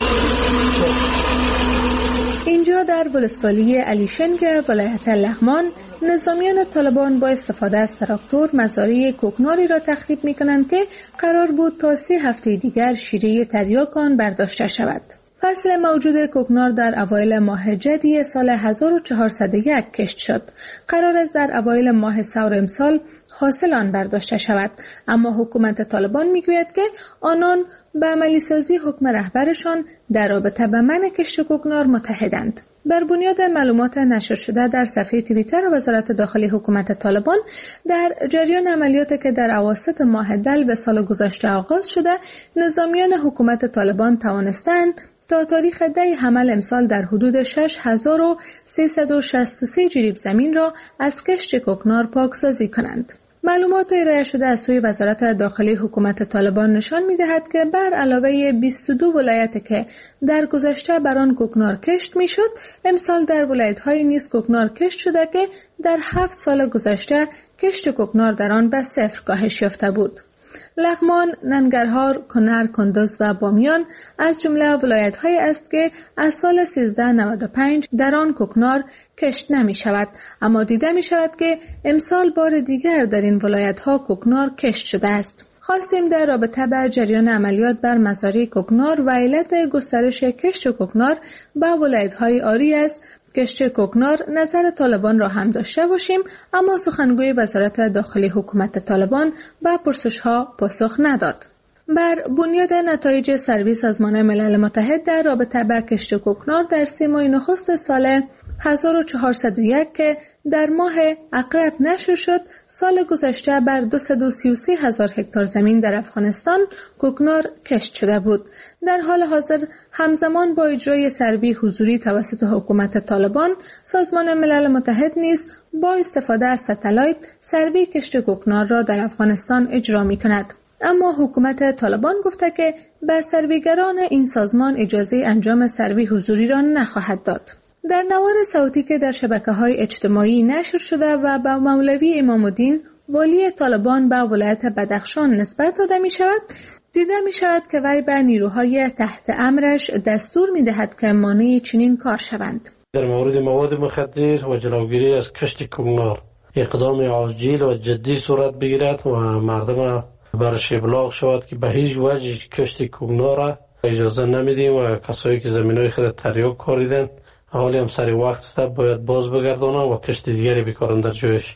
اینجا در ولسوالی علیشنگ ولایت لغمان، نظامیان طالبان با استفاده از تراکتور مزارع کوکناری را تخریب می‌کنند که قرار بود تا سه هفته دیگر شیره تریاک آن برداشته شود. فصل موجود کوکنار در اوایل ماه جدی سال هزار و چهارصد و یک کشت شد. قرار است در اوایل ماه ثور امسال حاصل آن برداشته شود، اما حکومت طالبان میگوید که آنان به عملی سازی حکم رهبرشان در رابطه به منع کشت کوکنار متحدند. بر بنیاد معلومات نشر شده در صفحه توییتر وزارت داخلی حکومت طالبان، در جریان عملیاتی که در اواسط ماه دل به سال گذشته آغاز شده، نظامیان حکومت طالبان توانستند تا تاریخ ده حمل امسال در حدود شش هزار و سیصد و شصت و سه جریب زمین را از کشت کوکنار پاکسازی کنند. معلومات ارائه شده از سوی وزارت داخلی حکومت طالبان نشان می‌دهد که بر علاوه بیست و دو ولایت که در گذشته بر آن کوکنار کشت می‌شد، امسال در ولایت‌های نیز کوکنار کشت شده که در هفت سال گذشته کشت کوکنار در آن به صفر کاهش یافته بود. لغمان، ننگرهار، کنر، کندوز و بامیان از جمله ولایت‌هایی است که از سال سیزده نود و پنج در آن کوکنار کشت نمی شود، اما دیده می شود که امسال بار دیگر در این ولایت‌ها کوکنار کشت شده است. خواستیم در رابطه با جریان عملیات بر مزارع کوکنار و علت گسترش کشت کوکنار به ولایت‌های آری است کشت کوکنار نظر طالبان را هم داشته باشیم، اما سخنگوی وزارت داخلی حکومت طالبان به پرسش‌ها پاسخ نداد. بر بنیاد نتایج سروی سازمان ملل متحد در رابطه با کشت کوکنار در سه ماه نخست سال هزار و چهارصد و یک که در ماه عقرب نشر شد، سال گذشته بر دویست و سی و سه هزار هکتار زمین در افغانستان کوکنار کشت شده بود. در حال حاضر همزمان با اجرای سروی حضوری توسط حکومت طالبان، سازمان ملل متحد نیز با استفاده از ستلایت سروی کشت کوکنار را در افغانستان اجرا می کند. اما حکومت طالبان گفته که به سرویگران این سازمان اجازه انجام سروی حضوری را نخواهد داد. در نوار صوتی که در شبکه‌های اجتماعی نشر شده و با مولوی امام الدین والی طالبان به ولایت بدخشان نسبت داده می شود، دیده می شود که وی به نیروهای تحت امرش دستور می دهد که مانع چنین کار شوند. در مورد مواد مخدر و جلوگیری از کشت کوکنار اقدام عاجل و جدی صورت بگیرد و مردم برش ابلاغ شود که به هیچ وجه کشت کوکنار را اجازه نمیدیم و کسایی که زمینای خود تریاک کاریدن حالی هم سری وقت است باید باز بگردانند و کشت دیگری بکارند در جایش.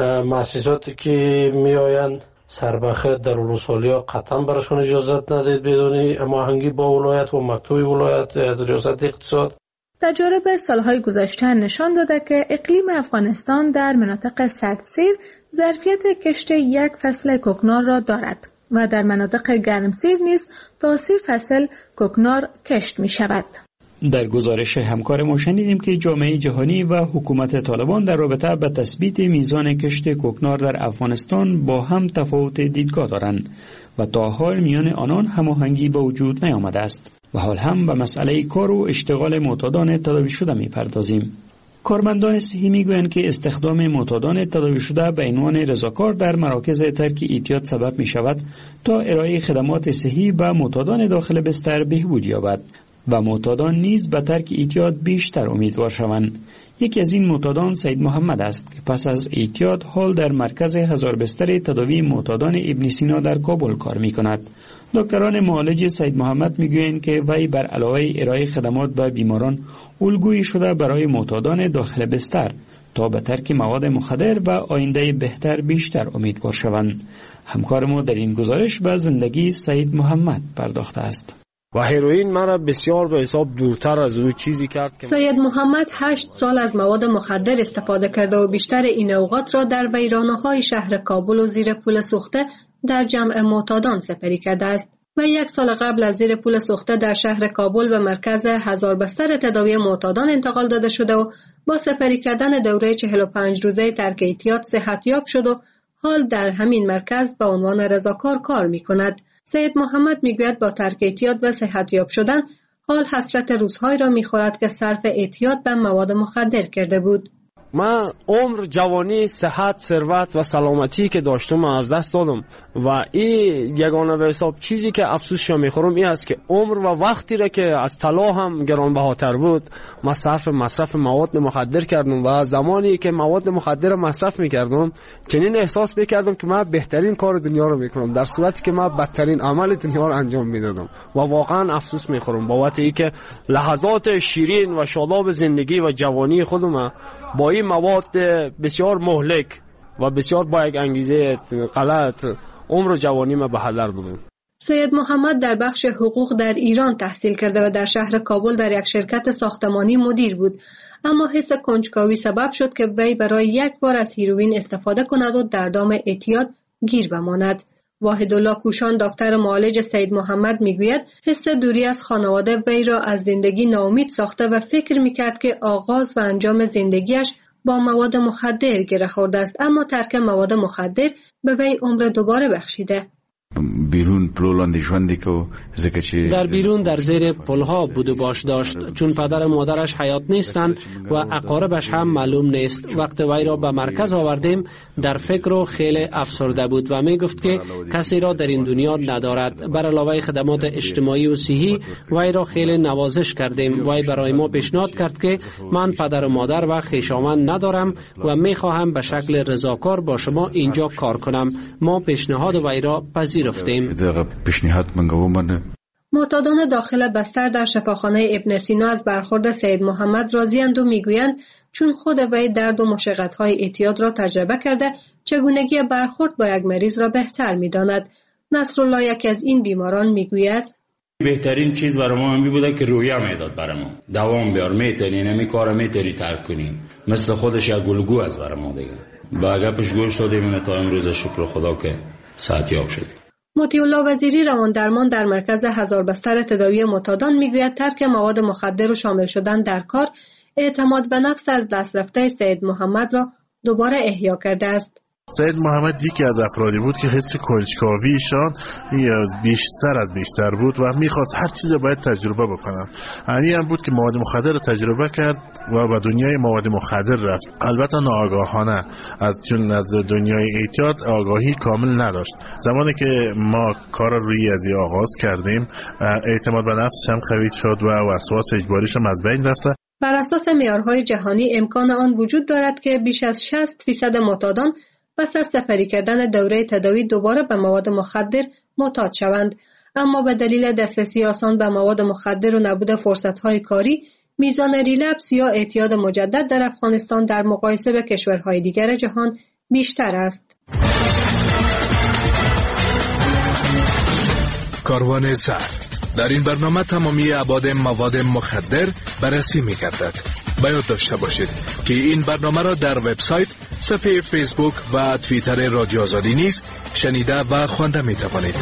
مؤسساتی که می آیند سربخت در ولسوالی ها قطعا براشون اجازت ندید بدون هماهنگی با ولایت و مکتوب ولایت از ریاست اقتصاد. تجارب سالهای گذشته نشان داده که اقلیم افغانستان در مناطق سردسیر ظرفیت کشت یک فصل کوکنار را دارد و در مناطق گرمسیر نیز تا سی فصل کوکنار کشت می شود. در گزارش همکار ما شنیدیم که جامعه جهانی و حکومت طالبان در رابطه با تثبیت میزان کشت کوکنار در افغانستان با هم تفاوت دیدگاه دارند و تا حال میان آنان هماهنگی به وجود نیامده است و حال هم به مسئله کار و اشتغال معتادان تداوی شده میپردازیم. کارمندان صحی میگویند که استخدام معتادان تداوی شده به عنوان رضاکار در مراکز ترک اعتیاد سبب می شود تا ارائه خدمات صحی به معتادان داخل بستر بهبود یابد و معتادان نیز به ترک اعتیاد بیشتر امیدوار شوند. یکی از این معتادان سید محمد است که پس از اعتیاد حال در مرکز هزار بستر تداوی معتادان ابن سینا در کابل کار می کند. دکتران معالج سید محمد می گویند که وی بر علاوه ارائه خدمات به بیماران الگویی شده برای معتادان داخل بستر تا به ترک مواد مخدر و آینده بهتر بیشتر امیدوار شوند. همکار ما در این گزارش به زندگی سید محمد پرداخته است. و هیروئین مرا بسیار به حساب دورتر از او چیزی کرد که سید محمد هشت سال از مواد مخدر استفاده کرده و بیشتر این اوقات را در ویرانه‌های شهر کابل و زیر پول سوخته در جمع معتادان سپری کرده است و یک سال قبل از زیر پل سوخته در شهر کابل به مرکز هزار بستر تداوی معتادان انتقال داده شده و با سپری کردن دوره چهل و پنج روزه ترک اعتیاد صحتیاب شد و حال در همین مرکز به عنوان رضاکار کار می کند. سید محمد می گوید با ترک اعتیاد و صحتیاب شدن حال حسرت روزهایی را می خورد که صرف اعتیاد به مواد مخدر کرده بود. من عمر، جوانی، صحت، ثروت و سلامتی که داشتم از دست دادم و این یگانه به حساب چیزی که افسوسش میخورم این است که عمر و وقتی را که از طلا هم گرانبهاتر بود من صرف مصرف مواد مخدر کردم و زمانی که مواد مخدر مصرف میکردم چنین احساس میکردم که من بهترین کار دنیا رو میکنم در صورتی که من بدترین عمل دنیا رو انجام میدادم و واقعا افسوس میخورم بابت اینکه لحظات شیرین و شاداب زندگی و جوانی خودم با این مواد بسیار مهلک و بسیار با یک انگیزه غلط عمر و جوانی ما به هدر دادم. سید محمد در بخش حقوق در ایران تحصیل کرده و در شهر کابل در یک شرکت ساختمانی مدیر بود، اما حس کنجکاوی سبب شد که وی برای یک بار از هیروئین استفاده کند و در دام اعتیاد گیر بماند. واحدالله کوشان دکتر معالج سید محمد میگوید حس دوری از خانواده وی را از زندگی ناامید ساخته و فکر میکرد که آغاز و انجام زندگیش با مواد مخدر گره خورده است، اما ترک مواد مخدر به وی عمر دوباره بخشیده. بیرون پلولاندی ژوندی کو زکه چې در بیرون در زیر پلها بود و باش داشت چون پدر و مادرش حیات نیستند و اقاربش هم معلوم نیست. وقت وی را به مرکز آوردیم در فکر و خیلی افسرده بود و می گفت که کسی را در این دنیا ندارد. بر علاوه خدمات اجتماعی و صحی وی را خیلی نوازش کردیم. وی برای ما پیشنهاد کرد که من پدر و مادر و خویشاوند ندارم و می خواهم به شکل رضاکار با شما اینجا کار کنم. ما پیشنهاد وی را پذیرفتیم. معتادان داخل بستر در شفاخانه ابن سینا از برخورد سید محمد راضی‌اند و میگویند چون خود وی درد و مشقت‌های اعتیاد را تجربه کرده چگونگی برخورد با یک مریض را بهتر می‌داند. نصرالله یکی از این بیماران میگوید بهترین چیز برای ما همین بوده که رویه میداد برای ما دوام بیار میتونی نمی کار میتونی ترک کنی مثل خودش یک گلگو از برای ما دیگه با گپش گوش دادیم تا امروز شکر خدا که صحتیاب شد. مطیع الله وزیری رواندرمان در مرکز هزار بستر تداوی معتادان میگوید ترک مواد مخدر و شامل شدن در کار اعتماد به نفس از دست رفته سید محمد را دوباره احیا کرده است. سید محمد یکی از افرادی بود که حس کنجکاویشان بیشتر از بیشتر بود و میخواست هر چیز باید تجربه بکنه. یعنی هم بود که مواد مخدر رو تجربه کرد و به دنیای مواد مخدر رفت. البته ناآگاهانه، از چون از دنیای اعتیاد آگاهی کامل نداشت. زمانی که ما کار روی ازی آغاز کردیم اعتماد به نفسش هم قوی شد و وسواس اجباریش هم از بین رفته. بر اساس معیارهای جهانی امکان آن وجود دارد که بیش از شصت درصد معتادان پس از سپری کردن دوره تداوی دوباره به مواد مخدر معتاد شوند، اما به دلیل دسترسی آسان به مواد مخدر و نبود فرصت‌های کاری میزان ریلپس یا اعتیاد مجدد در افغانستان در مقایسه به کشورهای دیگر جهان بیشتر است. کاروان زهر در این برنامه تمامی ابعاد مواد مخدر بررسی می‌گردد. باید داشته باشید که این برنامه را در وبسایت، صفحه فیسبوک و توییتر رادیو آزادی نیز شنیده و خوانده می توانید.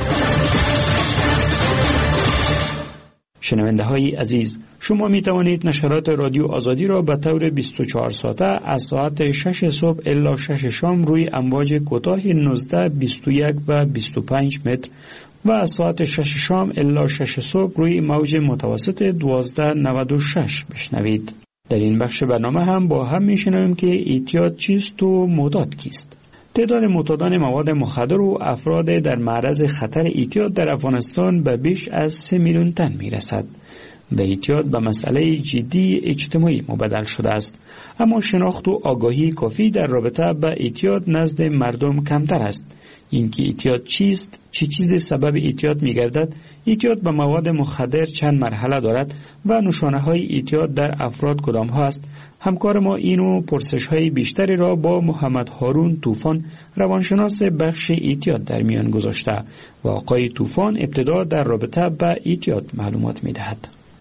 شنونده های عزیز، شما می توانید نشرات رادیو آزادی را به طور بیست و چهار ساعته از ساعت شش صبح الی شش شام روی امواج کوتاه نوزده، بیست و یک و بیست و پنج متر و از ساعت شش شام الی شش صبح روی موج متوسط دوازده نود و شش بشنوید. در این بخش برنامه هم با هم میشنویم که اعتیاد چیست و معتاد کیست. تعداد معتادان مواد مخدر و افراد در معرض خطر اعتیاد در افغانستان به بیش از سه میلیون تن میرسد. به اعتیاد به مسئله جدی اجتماعی مبدل شده است، اما شناخت و آگاهی کافی در رابطه با اعتیاد نزد مردم کمتر است. اینکه اعتیاد چیست، چه چیزی سبب اعتیاد می‌گردد، اعتیاد به مواد مخدر چند مرحله دارد و نشانه‌های اعتیاد در افراد کدام ها است. همکار ما این و پرسش‌های بیشتری را با محمد هارون طوفان، روانشناس بخش اعتیاد در میان گذاشته و آقای طوفان ابتدا در رابطه با اعتیاد معلومات می‌دهد.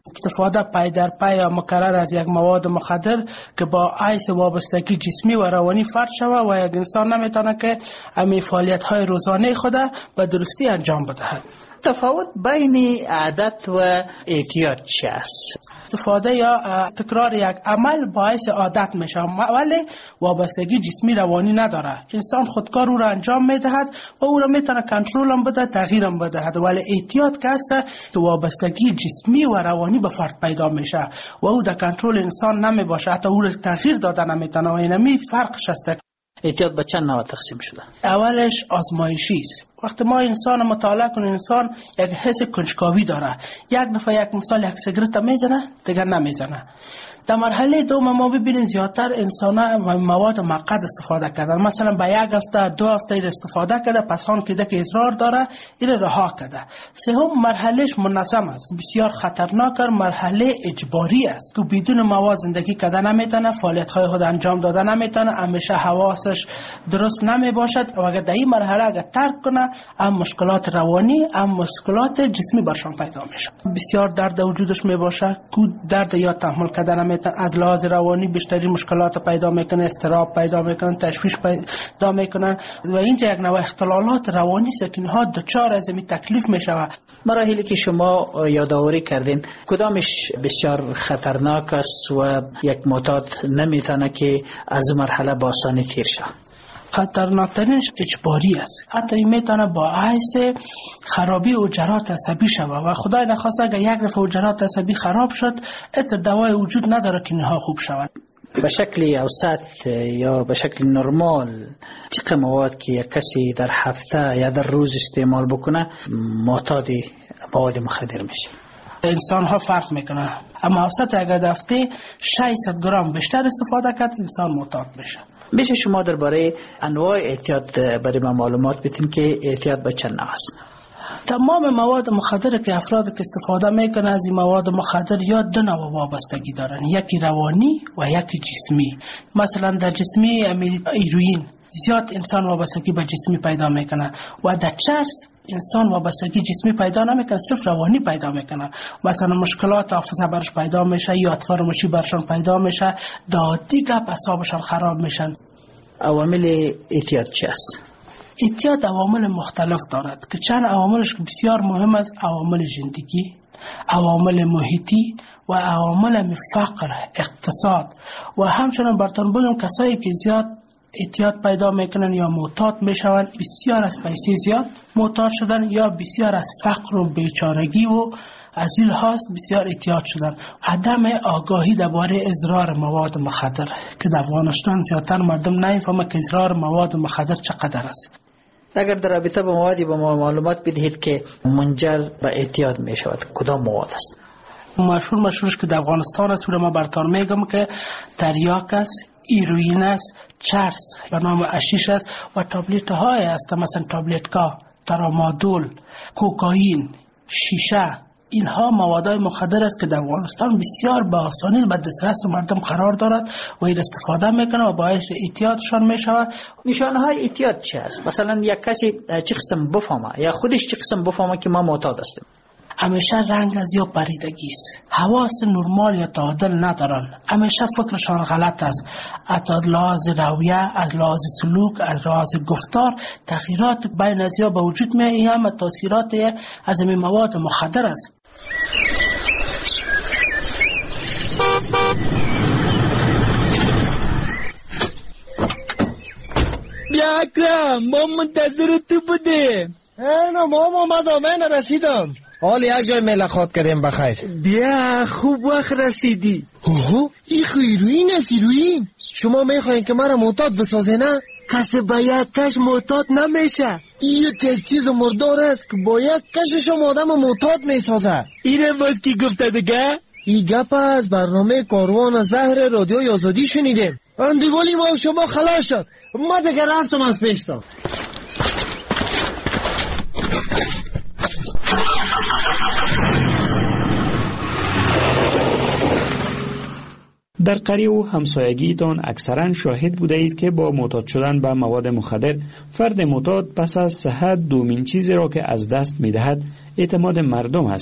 استفاده پای در پای یا مکرر از یک مواد مخدر که با عیس وابستگی جسمی و روانی فرد شود و یک انسان نمیتونه که امی فعالیت های روزانه خود به درستی انجام بدهد. تفاوت بین عادت و اعتیاد چی است؟ استفاده یا تکرار یک عمل باعث عادت میشه ولی وابستگی جسمی روانی نداره. انسان خودکار او را انجام میدهد و او را میتونه کنترل هم بده، تغییر هم بدهد. ولی اعتیاد که است وابستگی جسمی و روانی به فرد پیدا میشه و او در کنترل انسان نمی باشه، حتی او را تغییر دادن نمیتونه و اینمی فرقش است. اعتیاد به چند نوع تقسیم شده؟ اولش آزمایشی است. وقتی ما انسان مطالعه کنیم انسان یک حس کنجکاوی داره، یک دفعه یک مثال یک سیگرت میزنه دیگر نمیزنه. در مرحله دوم ما ببینیم زیادتر انسان مواد موقت استفاده کردن، مثلا به یک هفته دو هفته ایر استفاده کرده پس آن که که اصرار داره ایر رها کرده. سوم مرحلهش منظم است، بسیار خطرناک مرحله اجباری است که بدون مواد زندگی کردن نمیتونه، فعالیت های خود انجام دادن نمیتونه، همیشه حواسش درست نمی باشد و اگر در این مرحله اگر ترک کنه هم مشکلات روانی هم مشکلات جسمی برشان پیدا میشه. بسیار درد وجودش می باشه که درد یا تحمل کردن از لحاظ روانی بیشتری مشکلات پیدا میکنه، اضطراب پیدا میکنن، تشویش پیدا میکنن و اینجا یک نوع اختلالات روانی است که اینها دچار از این تکلیف میشوه. مراحلی که شما یادآوری کردین کدامش بسیار خطرناک است و یک معتاد نمیتونه که از مرحله با آسانی تیر شه؟ خطرناکترینش اجباری است. حتی این میتونه باعث خرابی حجرات عصبی شود و خدای نخواسته اگر یک دفعه حجرات عصبی خراب شد اتر دوای وجود نداره که اینها خوب شوند. به شکل اوسط یا به شکل نرمال چقدر مواد که یک کسی در هفته یا در روز استعمال بکنه معتاد مواد مخدر میشه؟ انسان ها فرق میکنه، اما اوسط اگر در هفته ششصد گرم بیشتر استفاده کرد انسان معتاد میشه. میشه شما درباره انواع اعتیاد برای ما معلومات بدین که اعتیاد به چند نوع است؟ تمام مواد مخدر که افراد که استفاده میکنه از این مواد مخدر یا دو نوع وابستگی دارن، یکی روانی و یکی جسمی. مثلا در جسمی هیروئین زیاد انسان وابستگی به جسمی پیدا میکنه و در چرس انسان وابستگی جسمی پیدا نمیکنه، صرف روانی پیدا میکنه. مثلا مشکلات حافظه برش پیدا میشه، یاد فراموشی برشان پیدا میشه، دادی گپ اعصابشان خراب میشن. عوامل اعتیاد چی است؟ اعتیاد عوامل مختلف دارد که چند عواملش که بسیار مهم است: عوامل ژنتیکی، عوامل محیطی و عوامل فقر، اقتصاد. و همچنین براتون بگم کسایی که زیاد اعتیاد پیدا میکنن یا معتاد میشون بسیار از پیسه زیاد معتاد شدن یا بسیار از فقر و بیچارگی و از این هاست بسیار اعتیاد شدن. عدم آگاهی درباره اضرار مواد مخدر که در افغانستان زیادتر مردم نمیفهمند که اضرار مواد مخدر چقدر است. اگر در رابطه با موادی با ما معلومات بدهید که منجر به اعتیاد می شود کدام مواد است؟ مشهور مشهورش که در افغانستان است و ما براتون میگم که تریاک است، هیروئین است، چرس یا نام اشیش است و تابلت های است، مثلا تابلتکا، ترامادول، کوکائین، شیشه. اینها موادهای مخدر است که در افغانستان بسیار به آسانی به دسترس مردم قرار دارد و این استفاده میکنه و باعث اعتیادشان میشود. نشانه های اعتیاد چی است؟ مثلا یک کسی چه قسم بفهمه یا خودش چه قسم بفهمه که ما معتاد هستیم؟ همیشه رنگ از یا پریدگی است، حواس نرمال یا تعادل ندارن، همیشه فکرشان غلط است، از لحاظ رویه، از لحاظ سلوک، از لحاظ گفتار تغییرات بین از یا به وجود می آید. هم تاثیرات از این مواد مخدر است. بیا اکرم، ما منتظر تو بودیم. اینا ما آمدم، من رسیدم. حال یک جای ملاقات کردیم بخیر. بیا خوب وقت رسیدی. اوه این هیروئین است. هیروئین شما میخواین که مرا معتاد بسازه نه؟ کسی با یک کش معتاد نمیشه. این یک چیز مردار است که با یک کشش آدم معتاد میسازه. اینه باز کی گفته دیگه؟ این گپ از برنامه کاروان زهر رادیوی آزادی شنیدیم. اندیوالی ما شما خلاص شد. ما دیگه رفتم از پیشتا. در قریه و همسایگیتان اکثرا شاهد بوده اید که با معتاد شدن به مواد مخدر فرد معتاد پس از صحت دومین چیزی را که از دست می دهد اعتماد مردم است.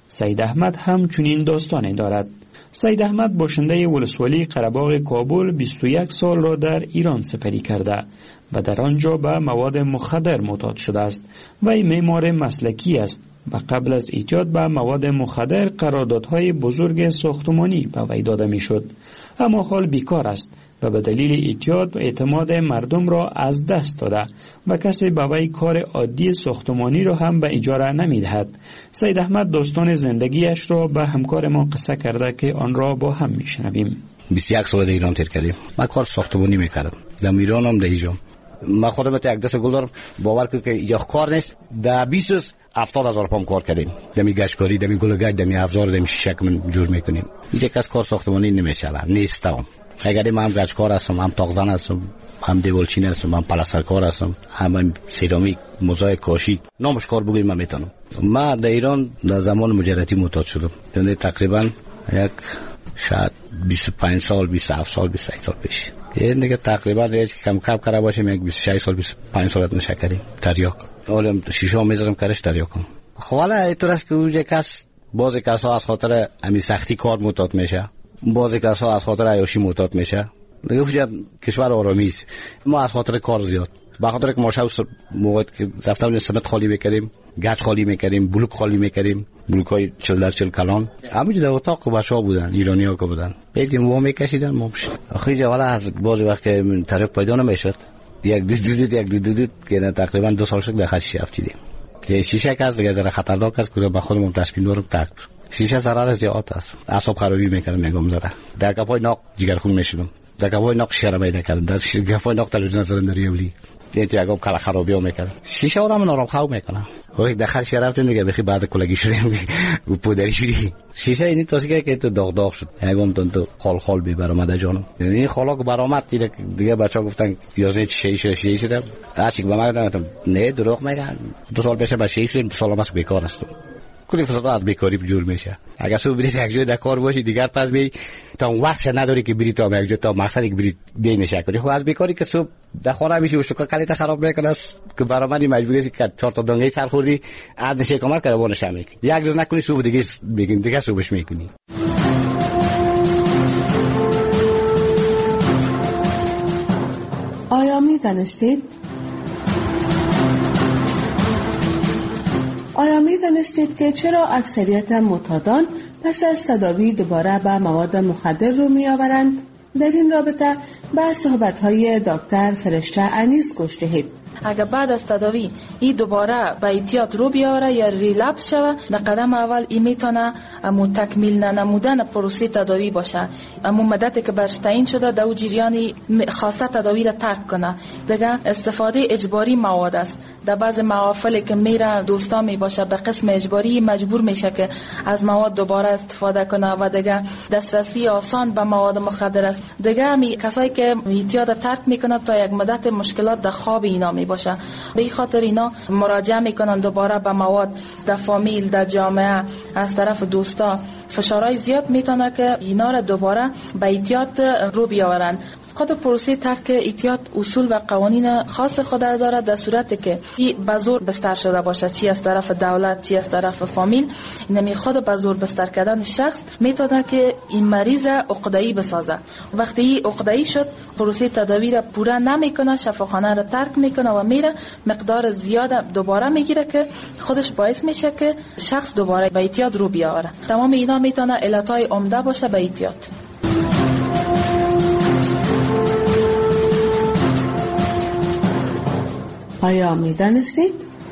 سید احمد هم چنین داستانی دارد. سید احمد باشنده ولسوالی قره‌باغ کابل بیست و یک سال را در ایران سپری کرده و در آنجا به مواد مخدر معتاد شده است و این معمار مسلکی است و قبل از اعتیاد به مواد مخدر قراردادهای بزرگ ساختمانی به وی داده میشد، اما حال بیکار است و به دلیل اعتیاد و اعتماد مردم را از دست داده و کسی به وی کار عادی ساختمانی را هم به اجاره نمیدهد. سید احمد داستان زندگیش را به همکار ما قصه کرده که آن را با هم میشنویم. بیست و یک سال در ایران تیر کردیم. من کار ساختمانی میکردم در ایران هم در اینجا. من خودم تا یک دست گل دارم، باور کنید که اینجا کار نیست. در بیست روز هفتاد هزار پام کار کردیم. دمی گچکاری، دمی گل گچ، دمی ابزار، دمی شیشه که من جور میکنیم. اینجا کس کار ساختمانی نمیشود، نیستم. اگر من هم گچکار هستم، هم تاقزن هستم، هم دیوالچین هستم، هم پلسترکار هستم، هم سرامیک، موزاییک، کاشی، نامش کار بگویم من میتونم. من در ایران در زمان مجردی معتاد شدم. یعنی تقریبا یک شاید بیست و پنج سال، بیست و هفت سال، بیست و یک سال پیش. این دیگه تقریبا دیگه کم کم کرده باشیم یک بیست و شش سال، بیست و پنج سال اتن شکریم تریاک. اولم شیشه هم میذارم کرش تریاکم. خب حالا اینطور است که اونجا کس بعضی کسا از خاطر همین سختی کار معتاد میشه، بعضی کسا از خاطر عیاشی معتاد میشه. دیگه کشور آرامی است. ما از خاطر کار زیاد، به خاطر که ما شب موقع که رفتم سمت خالی میکردیم، گچ خالی میکردیم، بلوک خالی میکردیم، بلوک های چل در چل کلان. همونجا در اتاق که بچه‌ها بودن، ایرانی ها که بودن، بیدیم وا میکشیدن ما بشیم. آخه جا حالا از بعضی وقت که طریق پیدا نمیشد، یک دو دو دو یک دو دو دو که تقریبا دو سال شد داخل شیشه افتیدیم. که شیشه که از دیگه در خطرناک است که با خودمون تصمیم دارم ترک. شیشه ضرر زیاد است، اعصاب خرابی میکنه میگم زره. در کپای ناق جگرخون میشدم، در کپای ناق شرم پیدا کردم، در کپای ناق تلویزیون نظرم دریولی. این تو یکم کلا خرابی ها میکنه، شیشه آدم نارم خواب میکنه. وقتی داخل شرفتیم دیگه بخی بعد کلگی شدیم و پودری شدیم. شیشه اینی توصیه که تو داغ داغ شد، یکم تو تو خال خال بی برآمده جانم. یعنی خالا که برآمد دیگه دیگه بچه‌ها گفتن یازده شیشه شیشه شده. عاشق به من گفتم نه دروغ میگن، دو سال پیش با شیشه سال ماست بیکار است. کلی فساد از بیکاری جور میشه. اگه تو برید یک جای در کار باشی دیگر پس بی تا وقت نداری که بری تا یک جای تا مقصدی که بری بینش کنی. خب از بیکاری که صبح در خانه میشی و شوکا کلیت خراب میکنه که برای من مجبوری است که چهار تا دنگه سر خوردی از نشه کمک کرده وانش میکنی. یک روز نکنی صبح دیگه بگین دیگه صبحش میکنی. آیا میدانستید آیا می دانستید که چرا اکثریت معتادان پس از تداوی دوباره به مواد مخدر رو می آورند؟ در این رابطه به صحبت‌های دکتر فرشته انیس گوش دهید. اگر بعد از تداوی این دوباره به اعتیاد رو بیاره یا ریلپس شوه، در قدم اول این میتونه امو تکمیل ننمودن پروسه تداوی باشه. امو مدتی که برش تعیین شده در اون جریانی خواسته تداوی را ترک کنه. دیگه استفاده اجباری مواد است. در بعض محافلی که میره دوستا می باشه به قسم اجباری مجبور میشه که از مواد دوباره استفاده کنه و دیگه دسترسی آسان به مواد مخدر است. دیگه می کسایی که اعتیاد ترک میکنه تا یک مدت مشکلات در خواب اینا می باشه. به این خاطر اینا مراجعه میکنن دوباره به مواد. در فامیل، در جامعه، از طرف دوستا فشارهای زیاد میتونه که اینا را دوباره به اعتیاد رو بیاورن. خود پروسه ترک اعتیاد اصول و قوانین خاص خود داره، در صورتی که این به زور بستر شده باشه، چی از طرف دولت چی از طرف فامیل. اینمی خود به زور بستر کردن شخص میتونه که این مریض عقده‌ای بسازه. وقتی این عقده‌ای شد پروسه تداوی را پورا نمیکنه، شفاخانه را ترک میکنه و میره مقدار زیاد دوباره میگیره که خودش باعث میشه که شخص دوباره به اعتیاد رو بیاره. تمام اینا میتونه علتهای عمده باشه به اعتیاد. آیا می دانستید؟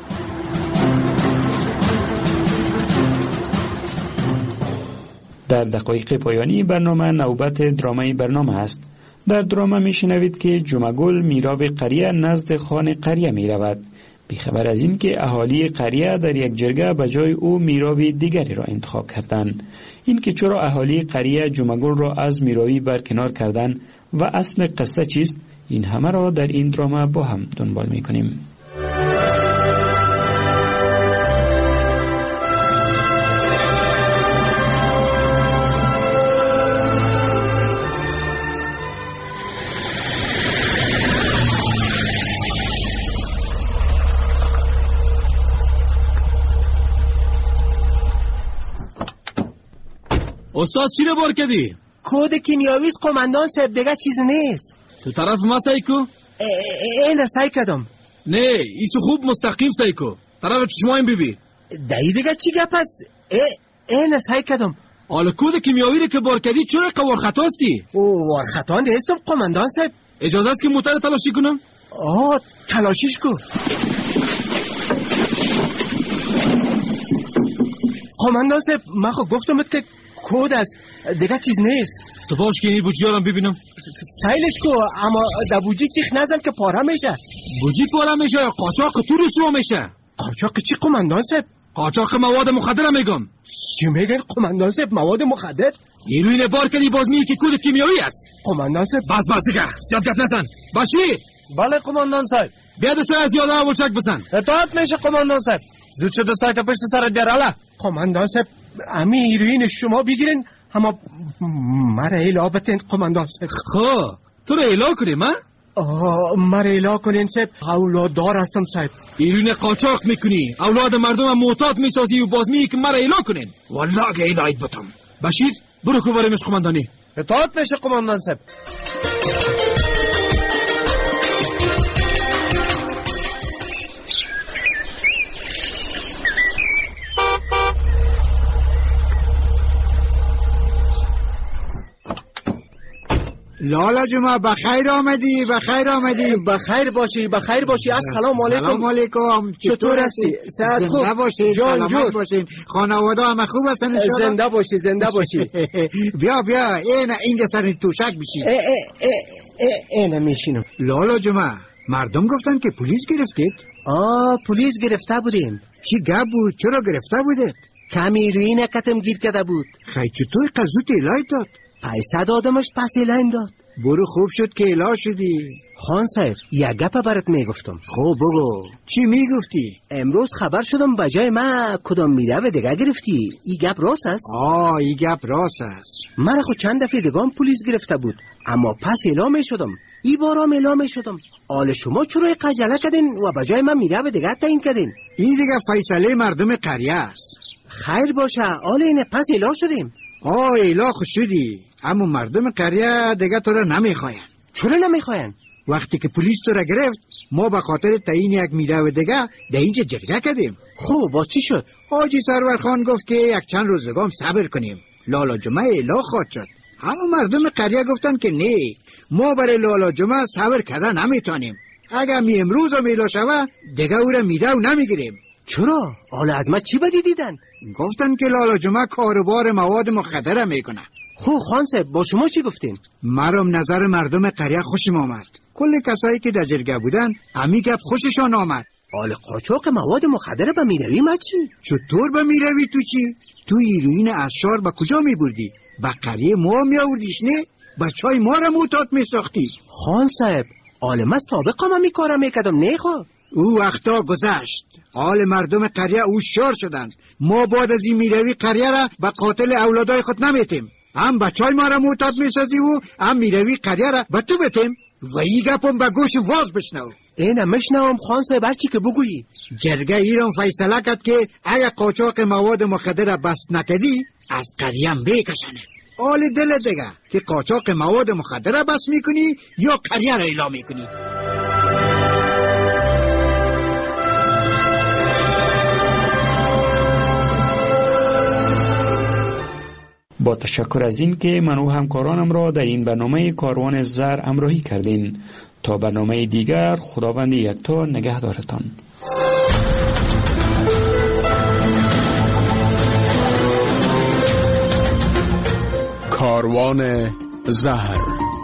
در دقایق پایانی برنامه نوبت درامای برنامه است. در درامه می شنوید که جمعگل میراب قریه نزد خان قریه می رود. بیخبر از این که اهالی قریه در یک جرگه به جای او میراوی دیگری را انتخاب کردند. این که چرا اهالی قریه جمعگل را از میراوی برکنار کردند و اصل قصه چیست، این همه را در این درامه با هم دنبال می کنیم. استاد چی رو بار کردی؟ کد کیمیاوی است قماندان صاحب، دیگه چیز نیست. تو طرف ما سایکو؟ این سعی کردم. نه ایسو خوب مستقیم سایکو، طرف چشما این بیبی. دایی دیگه چی گپ است؟ این سعی کردم. حالا کد کیمیاوی رو که بار کردی چرا قوار خطاستی؟ او وار خطا نیستم قماندان صاحب. اجازه است که موتر تلاشی کنم؟ آه تلاشیش کن. قماندان صاحب من خب گفتمت که کد است، دیگه چیز نیست. تو باش که این بوجی هارم ببینم. سایلش کو، اما در بوجی سیخ نزن که پاره میشه. بوجی پاره میشه یا قاچاق تو رسوا میشه؟ قاچاق چی قماندان صاحب؟ قاچاق مواد مخدر میگم. چی میگن قماندان صاحب؟ مواد مخدر؟ نیروی بار کردی باز میگی که کد کیمیایی است. قماندان صاحب بس بس دیگه زیاد گپ نزن. باشی؟ بله قماندان صاحب. بیا دست از یاد اولچک بزن. اطاعت میشه قماندان صاحب. زود شده سایت پشت سرت بیار. الا قماندان صاحب امی هیروین شما بگیرین اما مرا ایلا بتین قماندان صاحب. خب تو رو ایلا کنیم ها؟ آه مرا ایلا کنین صاحب، اولاد دار هستم صاحب. هیروین قاچاق میکنی، اولاد مردم هم معتاد میسازی و باز میگی که مرا ایلا کنین. والله اگه ایلایت بتم. بشیر برو که برمش قماندانی. اطاعت میشه قماندان صاحب. لالا جمعه بخیر آمدی بخیر آمدی. بخیر باشی بخیر باشی. السلام علیکم. سلام علیکم. چطور هستی؟ صحت خوب؟ زنده باشی، سلامت باشین. خانواده همه خوب هستن؟ زنده باشی زنده باشی. بیا بیا این اینجا سر توشک بشی. اینه میشینم. لالا جمعه مردم گفتن که پلیس گرفتید؟ آه پلیس گرفته بودیم. چی گپ بود؟ چرا گرفته بودید؟ کمی روین کتم گیر کرده بود. خیلی چطور قضوت الهی داد؟ پیسه دادمش پس الهیم داد. برو خوب شد که اله شدی. خان صاحب یک گپ برات میگفتم. خب بگو چی میگفتی؟ امروز خبر شدم بجای ما کدام میره دیگه گرفتی. این گپ راست است؟ آه این گپ راست است. من خود چند دفعه دیگه پلیس گرفته بود اما پس اعلام شدم. ای بارم اعلام شدم. آل شما چرا قجله کردین و بجای من میره دیگه تعیین کردین؟ این دیگه فیصله مردم قریه است. خیر باشه آل این پس اعلام شدیم. آه اعلام شدی اما مردم قریه دیگه تو را نمیخواین. چرا نمیخواین؟ وقتی که پلیس تو را گرفت ما به خاطر تعیین یک میره و دیگه در اینجا جرگه کردیم. خب با چی شد؟ حاجی سرور خان گفت که یک چند روزگام صبر کنیم. لالا جمعه اعلام خواهد شد. اما مردم قریه گفتن که نه، ما برای لالا جمعه صبر کردن نمیتونیم. اگر می امروز هم اعلام شود دیگه او را میره و نمیگیریم. چرا؟ حالا از ما چی بدی دیدن؟ گفتن که لالا جمعه کاروبار مواد مخدر میکنه. خب خان صاحب با شما چی گفتین؟ مرام نظر مردم قریه خوشم آمد. کل کسایی که در جرگه بودن امی گپ خوششان آمد. حال قاچاق مواد مخدر به میروی ما چی؟ چطور به میروی تو چی؟ تو هیروین اشار به کجا میبردی؟ به قریه ما میآوردیش نه؟ بچهای ما را معتاد میساختی. خان صاحب حال ما سابقا من میکارم میکردم نه خب؟ او وقتا گذشت. حال مردم قریه او شار شدن. ما بعد از این میروی قریه را به قاتل اولادای خود نمیتیم. هم بچهای ما را معتاد میسازی و هم میروی قریه را به تو بتیم. و این گپم به گوش واز بشنو. اینه مشنوم خان صاحب هرچی که بگویی. جرگه ایران فیصله کرد که اگر قاچاق مواد مخدر را بس نکدی از قریه‌ام بکشنه. حال دل دیگه که قاچاق مواد مخدر را بس میکنی یا قریه را اعلام میکنی. با تشکر از این که من و همکارانم را در این برنامه کاروان زر همراهی کردین. تا برنامه دیگر خداوند یکتا نگهدارتان. کاروان زهر.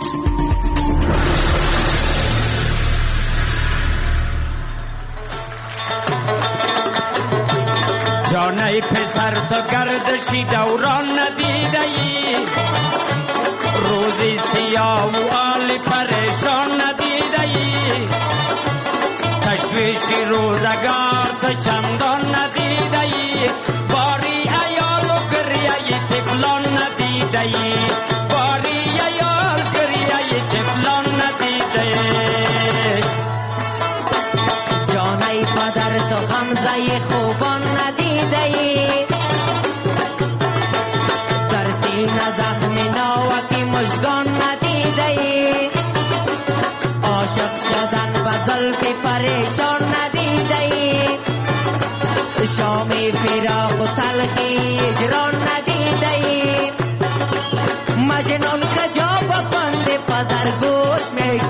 جانه پسر تو گردشی دوران ندیده ای، روزی سیاه و آلی پریشان ندیده ای، تشویشی روزگار تو چندان ندیده ای، باری ایال و گریه طفلان ندیده ای، باری ایال گریه طفلان ندیده ای. جانه پدر تو غمزه خوبان ندیده ای، در سینه پریشان ندیده ای شام فراق و تلخی اجران ندیده ای مجنون کجا با بند پدر گوش می